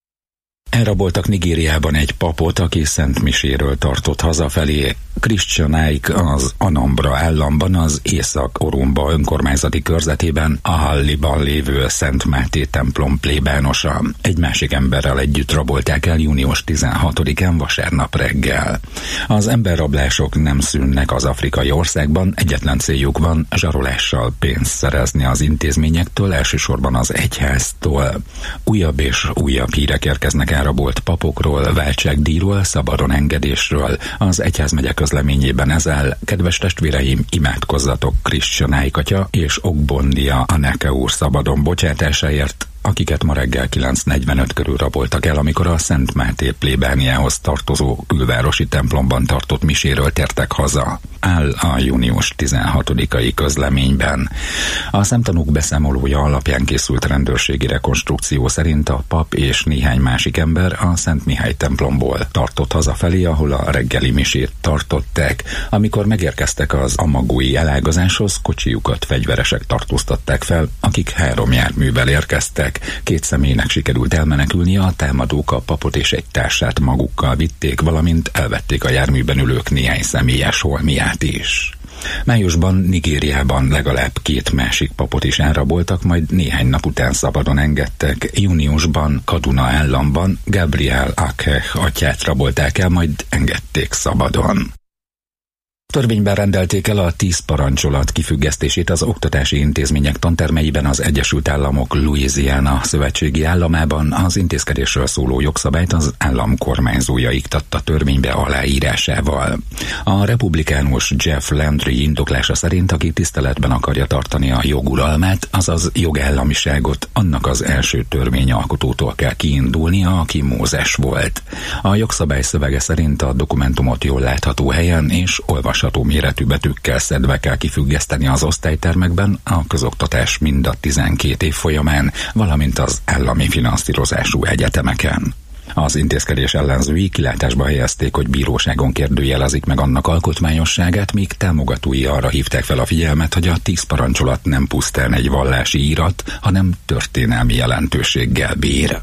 Elraboltak Nigériában egy papot, aki Szent Miséről tartott hazafelé. Christian Ike az Anambra államban, az Észak-Orumba önkormányzati körzetében a Halliban lévő Szent Máté templom plébánosa. Egy másik emberrel együtt rabolták el június tizenhatodikán vasárnap reggel. Az emberrablások nem szűnnek az afrikai országban, egyetlen céljuk van, zsarolással pénzt szerezni az intézményektől, elsősorban az egyháztól. Újabb és újabb hírek érkeznek elrabolt papokról, váltságdíjról, szabadon engedésről. Az egyházmegye közleményében ezzel: kedves testvéreim, imádkozzatok Christian Ike atya és Ogbondia Aneke úr szabadon bocsátásáért, akiket ma reggel kilenc negyvenöt körül raboltak el, amikor a Szent Máté plébániához tartozó külvárosi templomban tartott miséről tértek haza, áll a június tizenhatodikai közleményben. A szemtanúk beszámolója alapján készült rendőrségi rekonstrukció szerint a pap és néhány másik ember a Szent Mihály templomból tartott hazafelé, ahol a reggeli misét tartották. Amikor megérkeztek az amagói elágazáshoz, kocsijukat fegyveresek tartóztatták fel, akik három járművel érkeztek. Két személynek sikerült elmenekülnie, a támadók a papot és egy társát magukkal vitték, valamint elvették a járműben ülők néhány személyes holmiát is. Májusban Nigériában legalább két másik papot is elraboltak, majd néhány nap után szabadon engedtek. Júniusban Kaduna államban Gabriel Akeh atyát rabolták el, majd engedték szabadon. Törvényben rendelték el a tíz parancsolat kifüggesztését az oktatási intézmények tantermeiben az Egyesült Államok Louisiana szövetségi államában. Az intézkedésről szóló jogszabályt az állam kormányzója iktatta törvénybe aláírásával. A republikánus Jeff Landry indoklása szerint, aki tiszteletben akarja tartani a joguralmát, azaz jogállamiságot, annak az első törvényalkotótól kell kiindulnia, aki Mózes volt. A jogszabály szövege szerint a dokumentumot jól látható helyen és olvas méretű betűkkel szedve kell kifüggeszteni az osztálytermekben a közoktatás mind a tizenkét év folyamán, valamint az állami finanszírozású egyetemeken. Az intézkedés ellenzői kilátásba helyezték, hogy bíróságon kérdőjelezik meg annak alkotmányosságát, míg támogatói arra hívták fel a figyelmet, hogy a tíz parancsolat nem pusztán egy vallási írat, hanem történelmi jelentőséggel bír.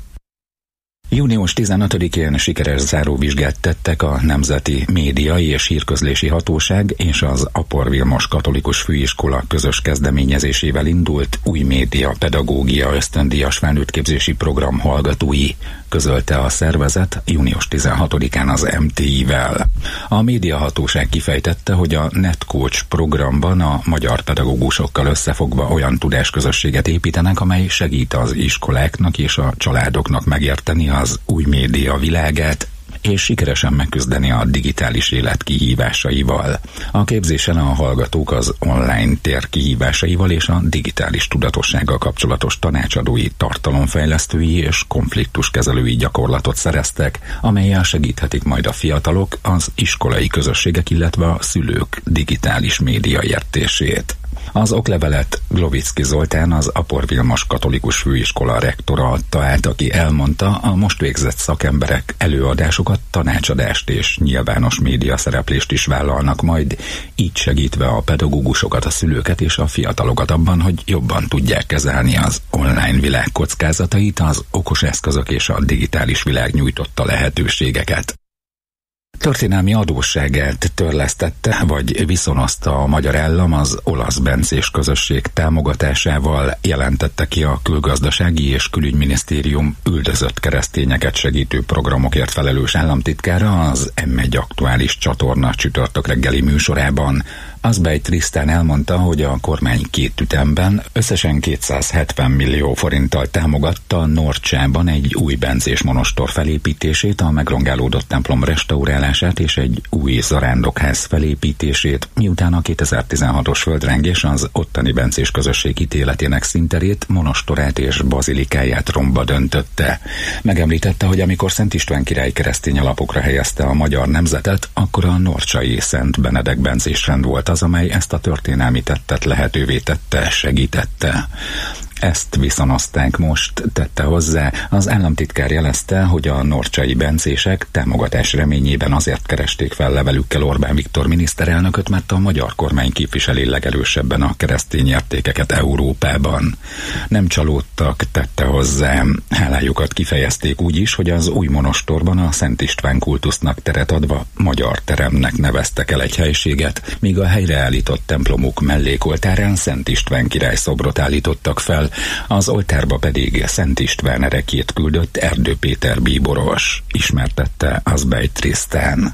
június tizenötödikén sikeres záróvizsgát tettek a Nemzeti Médiai és Hírközlési Hatóság és az Apor Vilmos Katolikus Főiskola közös kezdeményezésével indult új média pedagógia ösztöndíjas felnőttképzési program hallgatói, közölte a szervezet június tizenhatodikán az em té i-vel. A médiahatóság kifejtette, hogy a NetCoach programban a magyar pedagógusokkal összefogva olyan tudásközösséget építenek, amely segít az iskoláknak és a családoknak megérteni az új média világát, és sikeresen megküzdeni a digitális élet kihívásaival. A képzésen a hallgatók az online tér kihívásaival és a digitális tudatossággal kapcsolatos tanácsadói, tartalomfejlesztői és konfliktuskezelői gyakorlatot szereztek, amellyel segíthetik majd a fiatalok az iskolai közösségek, illetve a szülők digitális média értését. Az oklevelet Glovicki Zoltán, az Apor Vilmos Katolikus Főiskola rektora adta át, aki elmondta, a most végzett szakemberek előadásokat, tanácsadást és nyilvános média szereplést is vállalnak majd, így segítve a pedagógusokat, a szülőket és a fiatalokat abban, hogy jobban tudják kezelni az online világ kockázatait, az okos eszközök és a digitális világ nyújtotta lehetőségeket. Történelmi adósságát törlesztette, vagy viszonozta a magyar állam az olasz bencés közösség támogatásával, jelentette ki a Külgazdasági és Külügyminisztérium üldözött keresztényeket segítő programokért felelős államtitkára az em egy aktuális csatorna csütörtök reggeli műsorában. Azbej Trisztán elmondta, hogy a kormány két ütemben összesen kétszázhetven millió forinttal támogatta Norcsában egy új bencés monostor felépítését, a megrongálódott templom restaurálását és egy új zarándokház felépítését, miután a kétezer-tizenhatos földrengés az ottani bencés közösség ítéletének színterét, monostorát és bazilikáját romba döntötte. Megemlítette, hogy amikor Szent István király keresztény alapokra helyezte a magyar nemzetet, akkor a norcsai Szent Benedek bencés rend volt az, amely ezt a történelmi tettet lehetővé tette, segítette. Ezt viszonozták most, tette hozzá. Az államtitkár jelezte, hogy a norcsai bencések támogatás reményében azért keresték fel levelükkel Orbán Viktor miniszterelnököt, mert a magyar kormány képviseli legerősebben a keresztény értékeket Európában. Nem csalódtak, tette hozzá. Hálájukat kifejezték úgy is, hogy az új monostorban a Szent István kultusznak teret adva magyar teremnek neveztek el egy helységet, míg a helyreállított templomuk mellékoltárán Szent István király szobrot állítottak fel, az oltárba pedig Szent István erekét küldött Erdő Péter bíboros, ismertette Azbej Trisztán.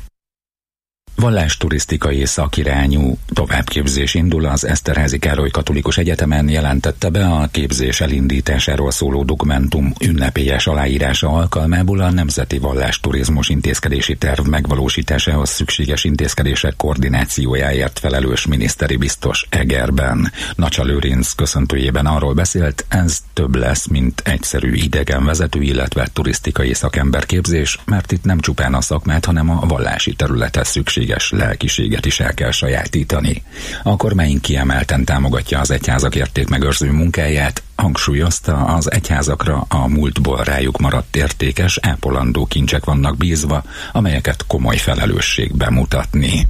Vallásturisztikai szakirányú továbbképzés indul az Eszterházy Károly Katolikus Egyetemen, jelentette be a képzés elindításáról szóló dokumentum ünnepélyes aláírása alkalmából a Nemzeti Vallásturizmus intézkedési terv megvalósításához szükséges intézkedések koordinációjáért felelős miniszteri biztos Egerben. Nacsa Lőrinc köszöntőjében arról beszélt, ez több lesz, mint egyszerű idegenvezető, illetve turisztikai szakemberképzés, mert itt nem csupán a szakmát, hanem a vallási területet szükség lelkiséget is el kell sajátítani. A kormány kiemelten támogatja az egyházak értékmegőrző munkáját, hangsúlyozta, az egyházakra a múltból rájuk maradt értékes, ápolandó kincsek vannak bízva, amelyeket komoly felelősség bemutatni.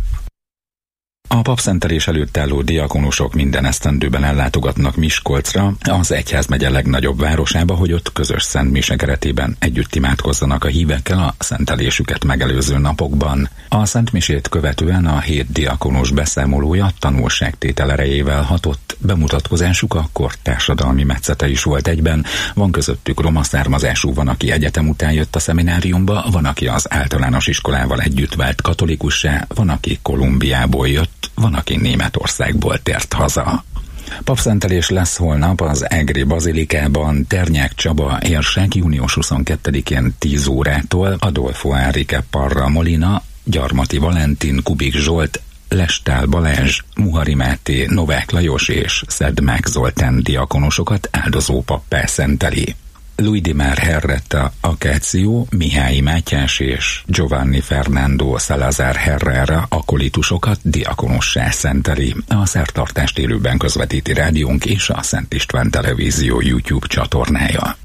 A papszentelés előtt álló diakonusok minden esztendőben ellátogatnak Miskolcra, az egyházmegye legnagyobb városába, hogy ott közös szentmise keretében együtt imádkozzanak a hívekkel a szentelésüket megelőző napokban. A szentmisét követően a hét diakonus beszámolója tanulságtétel erejével hatott, bemutatkozásuk a kor társadalmi metszete is volt egyben, van közöttük roma származású, van, aki egyetem után jött a szemináriumba, van, aki az általános iskolával együtt vált katolikussá, van, aki Kolumbiából jött, van, aki Németországból tért haza. Papszentelés lesz holnap az Egri Bazilikában, Ternyák Csaba érsek június huszonkettedikén tíz órától, Adolfo Enrique Parra Molina, Gyarmati Valentin, Kubik Zsolt, Lestál Balázs, Muhari Máté, Novák Lajos és Szedmák Zoltán diakonosokat áldozópappá szenteli. Luidimár Herretta Akáció, Mihály Mátyás és Giovanni Fernando Salazar Herrera akolitusokat diakonossá szenteli. A szertartást élőben közvetíti rádiónk és a Szent István Televízió YouTube csatornája.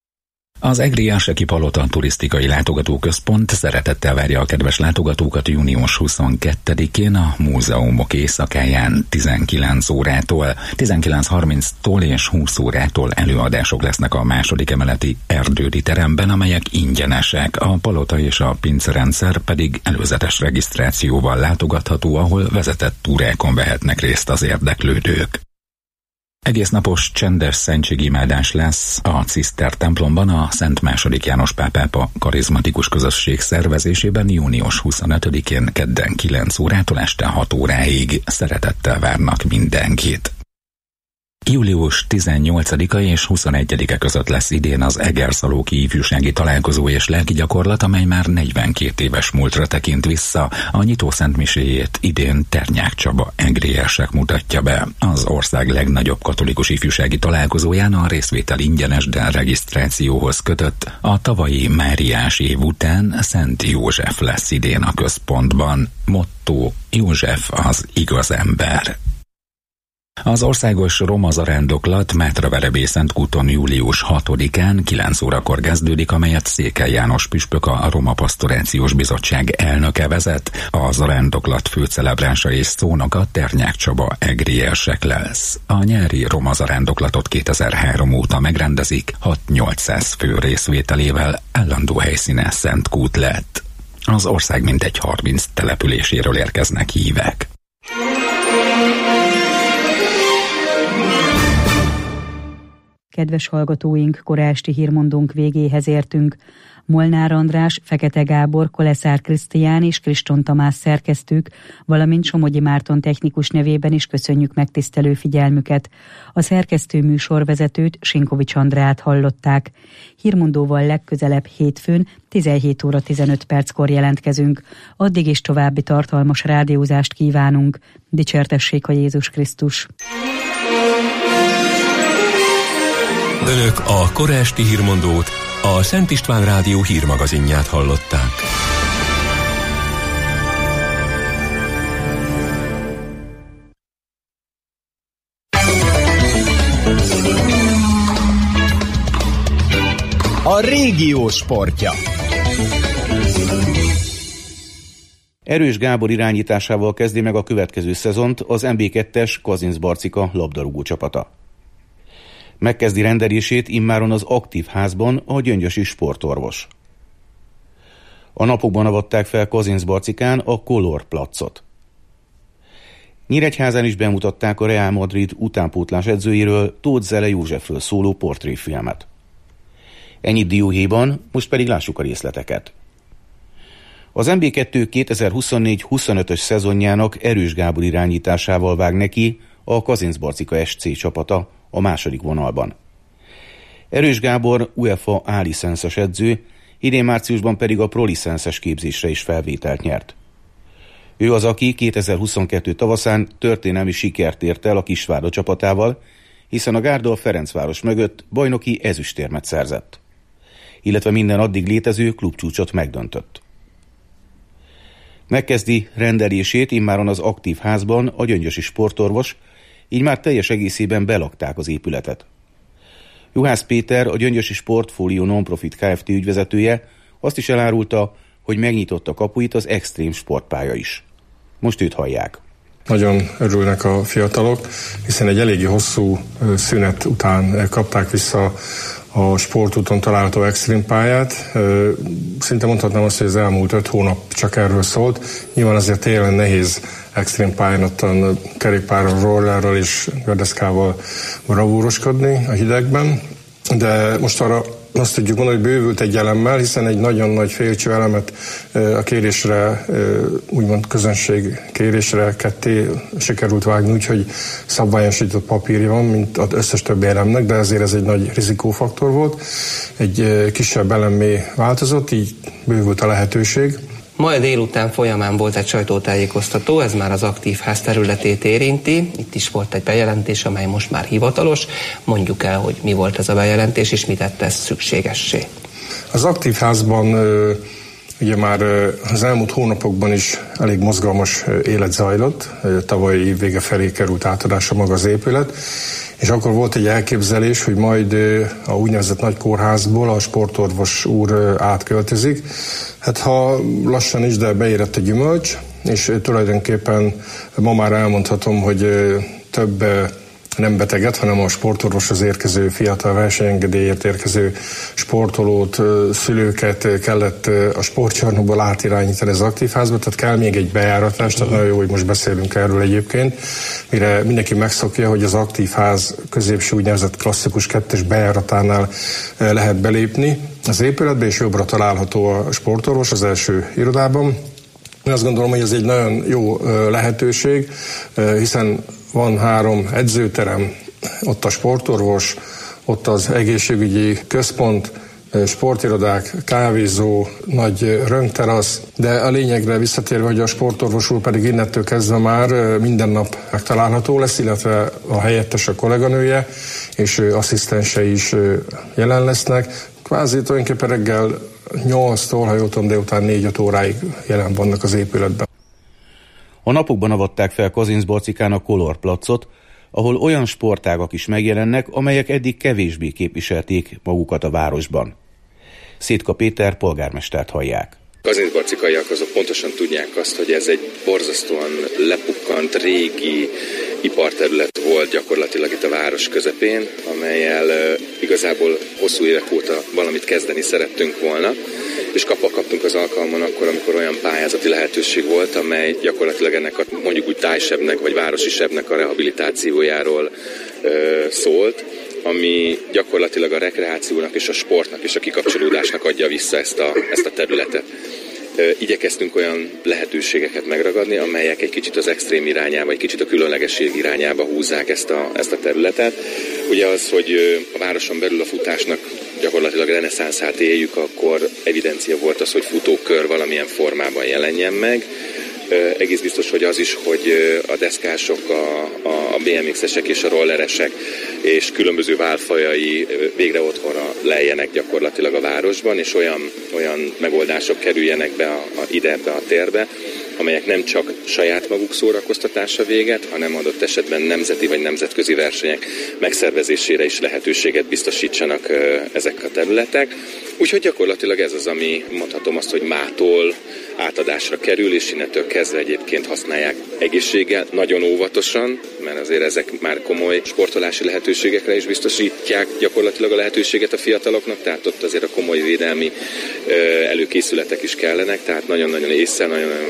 Az Egri Járseki Palota turisztikai látogatóközpont szeretettel várja a kedves látogatókat június huszonkettedikén a múzeumok éjszakáján tizenkilenc órától, tizenkilenc harminctól és húsz órától előadások lesznek a második emeleti erdődi teremben, amelyek ingyenesek. A palota és a pincerendszer pedig előzetes regisztrációval látogatható, ahol vezetett túrákon vehetnek részt az érdeklődők. Egész napos csendes szentségimádás lesz a Ciszter templomban a Szent második János Pál pápa karizmatikus közösség szervezésében június huszonötödikén kedden kilenc órától este hat óráig. Szeretettel várnak mindenkit. július tizennyolcadika és huszonegyedike között lesz idén az Egerszalóki ifjúsági találkozó és lelki gyakorlat, amely már negyvenkét éves múltra tekint vissza. A nyitó szentmiséjét idén Ternyák Csaba egri érsek mutatja be. Az ország legnagyobb katolikus ifjúsági találkozóján a részvétel ingyenes, de regisztrációhoz kötött. A tavalyi Máriás év után Szent József lesz idén a központban. Motto: József az igaz ember. Az országos roma zarándoklat Mátraverebészentkúton július hatodikán kilenc órakor kezdődik, amelyet Székely János püspök, a Roma Pastorációs Bizottság elnöke vezet. A zarándoklat főcelebránsa és szónoka Ternyák Csaba egri érsek lesz. A nyári roma zarándoklatot kétezer-három óta megrendezik, hat-nyolcszáz fő részvételével, állandó helyszíne Szentkút lett. Az ország mintegy harminc településéről érkeznek hívek. Kedves hallgatóink, kora esti hírmondónk végéhez értünk. Molnár András, Fekete Gábor, Koleszár Krisztián és Kriston Tamás szerkesztők, valamint Somogyi Márton technikus nevében is köszönjük megtisztelő figyelmüket. A szerkesztő műsorvezetőt, Sinkovics Andreát hallották. Hírmondóval legközelebb hétfőn tizenhét óra tizenöt perckor jelentkezünk. Addig is további tartalmas rádiózást kívánunk. Dicsértessék a Jézus Krisztus! Önök a kora esti hírmondót, a Szent István Rádió hírmagazinját hallották. A régió sportja. Erős Gábor irányításával kezdi meg a következő szezont az em bé kettes Kazincbarcika labdarúgó csapata. Megkezdi rendelését immáron az Aktív Házban a gyöngyösi sportorvos. A napokban avatták fel Kazincbarcikán a Color placot. Nyíregyházán is bemutatták a Real Madrid utánpótlás edzőjéről, Tóth Zele Józsefről szóló portréfilmet. Ennyit dióhéjban, most pedig lássuk a részleteket. Az em bé kettő kétezer-huszonnégy huszonötös szezonjának Erős Gábor irányításával vág neki a Kazincbarcika es cé csapata a második vonalban. Erős Gábor UEFA A-licenszes edző, idén márciusban pedig a pro-licenszes képzésre is felvételt nyert. Ő az, aki kétezer-huszonkettő tavaszán történelmi sikert ért el a Kisvárda csapatával, hiszen a Gárda a Ferencváros mögött bajnoki ezüstérmet szerzett, illetve minden addig létező klubcsúcsot megdöntött. Megkezdi rendelését immáron az Aktív Házban a gyöngyösi sportorvos, így már teljes egészében belakták az épületet. Juhász Péter, a Gyöngyösi Sportfólió Nonprofit Kft. Ügyvezetője azt is elárulta, hogy megnyitotta kapuit az extrém sportpálya is. Most őt hallják. Nagyon örülnek a fiatalok, hiszen egy eléggé hosszú szünet után kapták vissza a sportúton található extrém pályát. Szinte mondhatnám azt, hogy az elmúlt öt hónap csak erről szólt. Nyilván azért télen nehéz extrém pályán ottan kerékpáron, rollerrel és gördeszkával bravúroskodni a hidegben, de most arra azt tudjuk mondani, hogy bővült egy elemmel, hiszen egy nagyon nagy félcső elemet a kérésre, úgymond közönség kérésre ketté sikerült vágni, úgyhogy szabványosított papírja van, mint az összes többi elemnek, de ezért ez egy nagy rizikófaktor volt. Egy kisebb elemmé változott, így bővült a lehetőség. Ma délután folyamán volt egy sajtótájékoztató, ez már az Aktív Ház területét érinti. Itt is volt egy bejelentés, amely most már hivatalos. Mondjuk el, hogy mi volt ez a bejelentés, és mit tette ezt szükségessé. Az Aktív Házban ugye már az elmúlt hónapokban is elég mozgalmas élet zajlott. Tavaly év vége felé került átadásra maga az épület, és akkor volt egy elképzelés, hogy majd a úgynevezett nagy kórházból a sportorvos úr átköltözik. Hát ha lassan is, de beérett a gyümölcs, és tulajdonképpen ma már elmondhatom, hogy több nem beteget, hanem a sportorvoshoz érkező fiatal versenyengedélyért érkező sportolót, szülőket kellett a sportcsarnokból átirányítani az Aktív Házba, tehát kell még egy bejáratás, tehát nagyon jó, hogy most beszélünk erről egyébként, mire mindenki megszokja, hogy az Aktív Ház középső úgynevezett klasszikus kettes bejáratánál lehet belépni az épületbe, és jobbra található a sportorvos az első irodában. Én azt gondolom, hogy ez egy nagyon jó lehetőség, hiszen van három edzőterem, ott a sportorvos, ott az egészségügyi központ, sportirodák, kávézó, nagy röntgenterasz, de a lényegre visszatérve, hogy a sportorvos úr pedig innentől kezdve már minden nap megtalálható lesz, illetve a helyettes, a kolléganője és asszisztense is jelen lesznek. Kvázi tulajdonképpen reggel nyolctól, ha jól tudom, délután négy-öt óráig jelen vannak az épületben. A napokban avatták fel Kazincbarcikán a Color placot, ahol olyan sportágak is megjelennek, amelyek eddig kevésbé képviselték magukat a városban. Szétka Péter polgármestert hallják. Kazincbarcikaiak azok pontosan tudják azt, hogy ez egy borzasztóan lepukkant, régi iparterület volt gyakorlatilag itt a város közepén, amellyel igazából hosszú évek óta valamit kezdeni szerettünk volna, és kapva kaptunk az alkalmon akkor, amikor olyan pályázati lehetőség volt, amely gyakorlatilag ennek a mondjuk úgy tájsebnek vagy városi sebnek a rehabilitációjáról ö, szólt, ami gyakorlatilag a rekreációnak és a sportnak és a kikapcsolódásnak adja vissza ezt a, ezt a területet. Igyekeztünk olyan lehetőségeket megragadni, amelyek egy kicsit az extrém irányába, egy kicsit a különlegesség irányába húzzák ezt a, ezt a területet. Ugye az, hogy a városon belül a futásnak gyakorlatilag reneszánszát éljük, akkor evidencia volt az, hogy futókör valamilyen formában jelenjen meg. Egész biztos, hogy az is, hogy a deszkások, a, a bé em iksz-esek és a rolleresek és különböző válfajai végre otthonra lejjenek gyakorlatilag a városban, és olyan, olyan megoldások kerüljenek be a, a, ide ebbe a térbe, amelyek nem csak saját maguk szórakoztatása véget, hanem adott esetben nemzeti vagy nemzetközi versenyek megszervezésére is lehetőséget biztosítsanak ezek a területek. Úgyhogy gyakorlatilag ez az, ami mondhatom azt, hogy mától átadásra kerül, és innentől kezdve egyébként használják egészséggel, nagyon óvatosan, mert azért ezek már komoly sportolási lehetőségekre is biztosítják gyakorlatilag a lehetőséget a fiataloknak, tehát ott azért a komoly védelmi előkészületek is kellenek, tehát nagyon-nagyon észre, nagyon-nagyon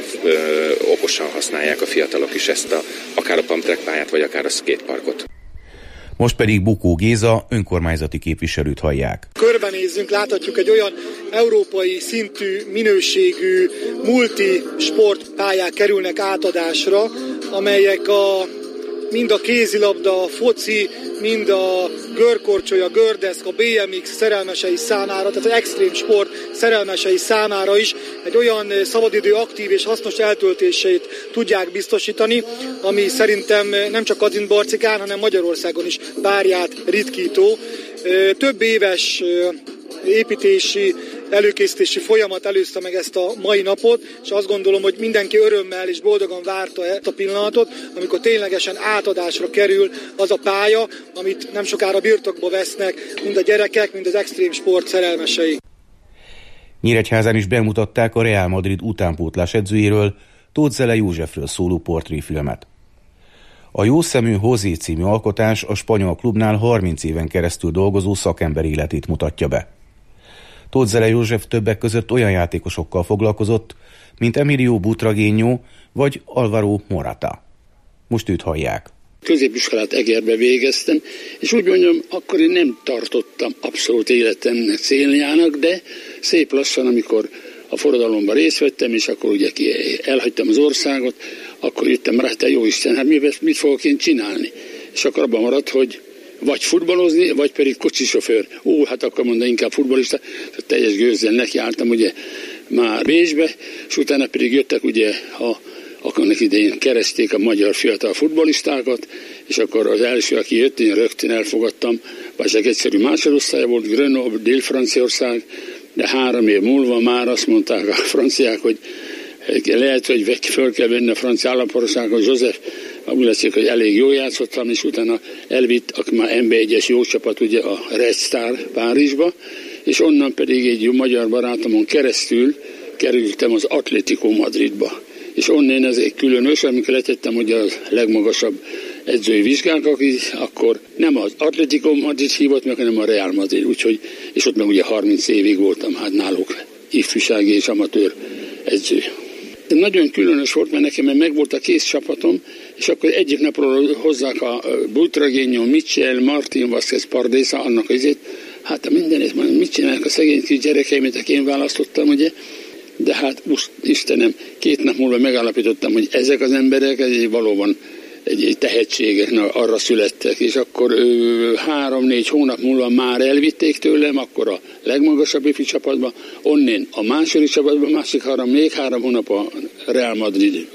okosan használják a fiatalok is ezt a, akár a pump track pályát, vagy akár a skateparkot. Most pedig Bukó Géza önkormányzati képviselőt hallják. Körbenézzünk, láthatjuk egy olyan európai szintű, minőségű multisportpályák kerülnek átadásra, amelyek a, mind a kézilabda, a foci, mind a görkorcsolya, a gördeszk, a bé em iksz szerelmesei számára, tehát az extrém sport szerelmesei számára is egy olyan szabadidő aktív és hasznos eltöltését tudják biztosítani, ami szerintem nem csak Kazincbarcikán, hanem Magyarországon is párját ritkító. Több éves építési, előkészítési folyamat előzte meg ezt a mai napot, és azt gondolom, hogy mindenki örömmel és boldogan várta ezt a pillanatot, amikor ténylegesen átadásra kerül az a pálya, amit nem sokára birtokba vesznek mind a gyerekek, mind az extrém sport szerelmesei. Nyíregyházán is bemutatták a Real Madrid utánpótlás edzőjéről, Tóth Zele Józsefről szóló portréfilmet. A Jószemű Hozé című alkotás a spanyol klubnál harminc éven keresztül dolgozó szakember életét mutatja be. Tóth Zele József többek között olyan játékosokkal foglalkozott, mint Emilio Butragueño vagy Alvaro Morata. Most őt hallják. Középiskolát Egerbe végeztem, és úgy mondjam, akkor én nem tartottam abszolút életemnek céljának, de szép lassan, amikor a forradalomban részt vettem, és akkor ugye elhagytam az országot, akkor jöttem rá, te jó Isten, hát mit fogok én csinálni? És akkor abban maradt, hogy vagy futballozni, vagy pedig kocsisofőr. Ó, hát akkor mondom, inkább futballista. Tehát teljes gőzzel nekiálltam ugye már Bécsbe, és utána pedig jöttek ugye a akkor idején keresték a magyar fiatal futballistákat, és akkor az első, aki jött, én rögtön elfogadtam, vagy egy egyszerű másodosztály volt, Grenoble, Dél-Franciaország, de három év múlva már azt mondták a franciák, hogy lehet, hogy föl kell venni a francia állampolgárságot, József, úgy látszik, hogy elég jól játszottam, és utána elvitt a már em bé egyes jó csapat, ugye a Red Star Párizsba, és onnan pedig egy jó magyar barátomon keresztül kerültem az Atlético Madridba. És onnan ez egy különös, amikor letettem ugye a legmagasabb edzői vizsgákat, akkor nem az Atlético Madrid hívott meg, hanem a Real Madrid, úgyhogy, és ott meg ugye harminc évig voltam, hát náluk ifjúsági és amatőr edző. Nagyon különös volt, mert nekem meg volt a kész csapatom, és akkor egyik napról hozzák a Butragueño, Mitchell, Martin Vázquez, Pardesa, annak azért, hát mindenét, mit csinálják a szegény kis gyerekeimet, akik én választottam, ugye, de hát most Istenem, két nap múlva megállapítottam, hogy ezek az emberek egy, valóban egy, egy tehetségek arra születtek, és akkor ö, három-négy hónap múlva már elvitték tőlem, akkor a legmagasabb ifjú csapatba, onnan a második csapatba, másik három, még három hónap a Real Madrid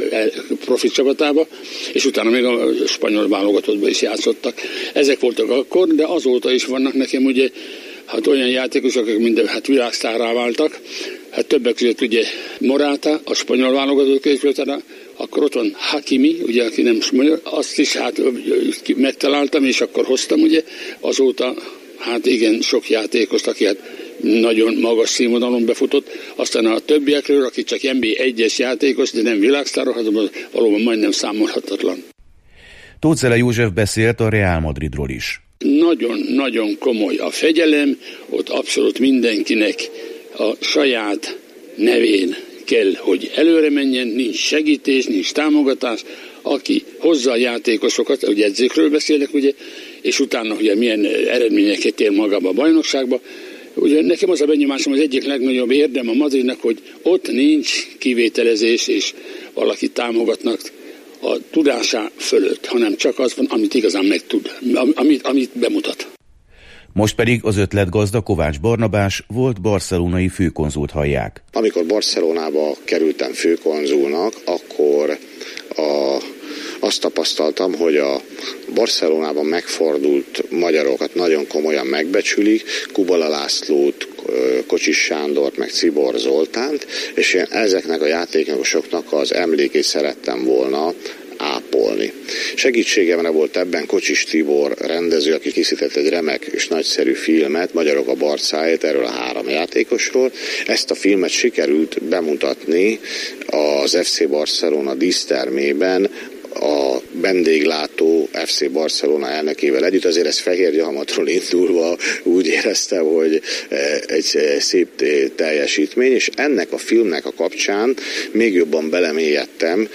profi csapatába, és utána még a spanyol válogatottba is játszottak. Ezek voltak akkor, de azóta is vannak nekem ugye hát olyan játékosok, akik minden hát világsztárrá váltak. Hát többek között ugye Morata, a spanyol válogatott közvetlen, Akkor ott van Hakimi, ugye, aki nem mondja, azt is hát megtaláltam, és akkor hoztam, ugye, azóta, hát igen, sok játékost, aki hát nagyon magas színvonalon befutott, aztán a többiekről, aki csak en bé egyes játékos, de nem világsztár, az valóban majdnem számolhatatlan. Tóth Zele József beszélt a Real Madridról is. Nagyon-nagyon komoly a fegyelem, ott abszolút mindenkinek a saját nevén kell, hogy előre menjen, nincs segítés, nincs támogatás, aki hozza a játékosokat, ugye edzőkről beszélek, ugye, és utána ugye milyen eredményeket ér magába a bajnokságba. Ugye nekem az a benyomásom, az egyik legnagyobb érdem a Madridnak, hogy ott nincs kivételezés, és valaki támogatnak a tudásá fölött, hanem csak az van, amit igazán megtud, amit, amit bemutat. Most pedig az ötletgazda Kovács Barnabás volt barcelonai főkonzult hallják. Amikor Barcelonába kerültem főkonzulnak, akkor a, azt tapasztaltam, hogy a Barcelonában megfordult magyarokat nagyon komolyan megbecsülik, Kubala Lászlót, Kocsis Sándort, meg Cibor Zoltánt, és én ezeknek a játékosoknak az emlékét szerettem volna ápolni. Segítségemre volt ebben Kocsis Tibor rendező, aki készített egy remek és nagyszerű filmet, Magyarok a Barcáért, erről a három játékosról. Ezt a filmet sikerült bemutatni az ef cé Barcelona dísztermében, a vendéglátó ef cé Barcelona elnökével együtt. Azért ez Fehérgyarmatról indulva úgy éreztem, hogy egy szép teljesítmény, és ennek a filmnek a kapcsán még jobban belemélyedtem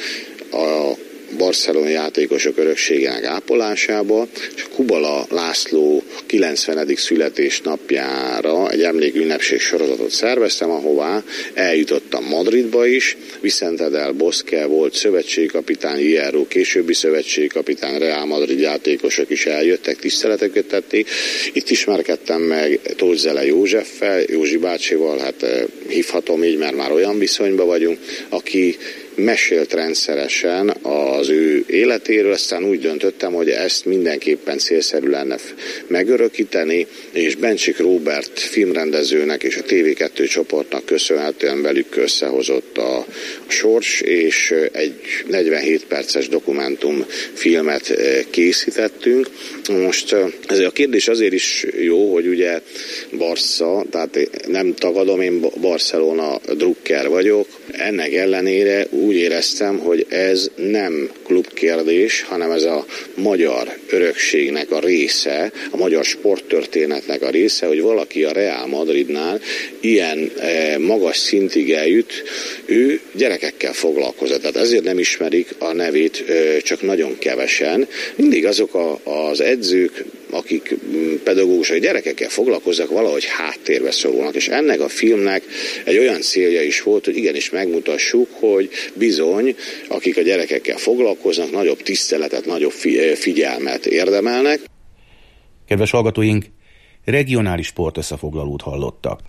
a barcelonai játékosok örökségének ápolásába, és Kubala László kilencvenedik születésnapjára egy emlékünnepség sorozatot szerveztem, ahová eljutottam Madridba is. Vicente del Bosque volt szövetségkapitány, Hierro későbbi szövetségkapitány, Real Madrid játékosok is eljöttek, tiszteleteket tették. Itt ismerkedtem meg Tóth Zele Józseffel, Józsi bácsival, hát hívhatom így, mert már olyan viszonyban vagyunk, aki mesélt rendszeresen az ő életéről, aztán úgy döntöttem, hogy ezt mindenképpen célszerű lenne megörökíteni, és Bencsik Róbert filmrendezőnek és a té vé kettő csoportnak köszönhetően velük összehozott a sors, és egy negyvenhét perces dokumentumfilmet készítettünk. Most ez a kérdés azért is jó, hogy ugye Barca, tehát nem tagadom, én Barcelona drukker vagyok, ennek ellenére úgy éreztem, hogy ez nem klubkérdés, hanem ez a magyar örökségnek a része, a magyar sporttörténetnek a része, hogy valaki a Real Madridnál ilyen eh, magas szintig eljut, ő gyerekekkel foglalkozott. Tehát ezért nem ismerik a nevét eh, csak nagyon kevesen. Mindig azok a, az edzők, akik pedagógusok gyerekekkel foglalkoznak, valahogy háttérbe szorulnak. És ennek a filmnek egy olyan célja is volt, hogy igenis megmutassuk, hogy bizony, akik a gyerekekkel foglalkoznak, nagyobb tiszteletet, nagyobb figyelmet érdemelnek. Kedves hallgatóink, regionális sportösszefoglalót hallottak.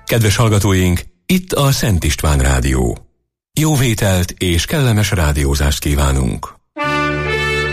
Kedves hallgatóink, itt a Szent István Rádió. Jó vételt és kellemes rádiózást kívánunk!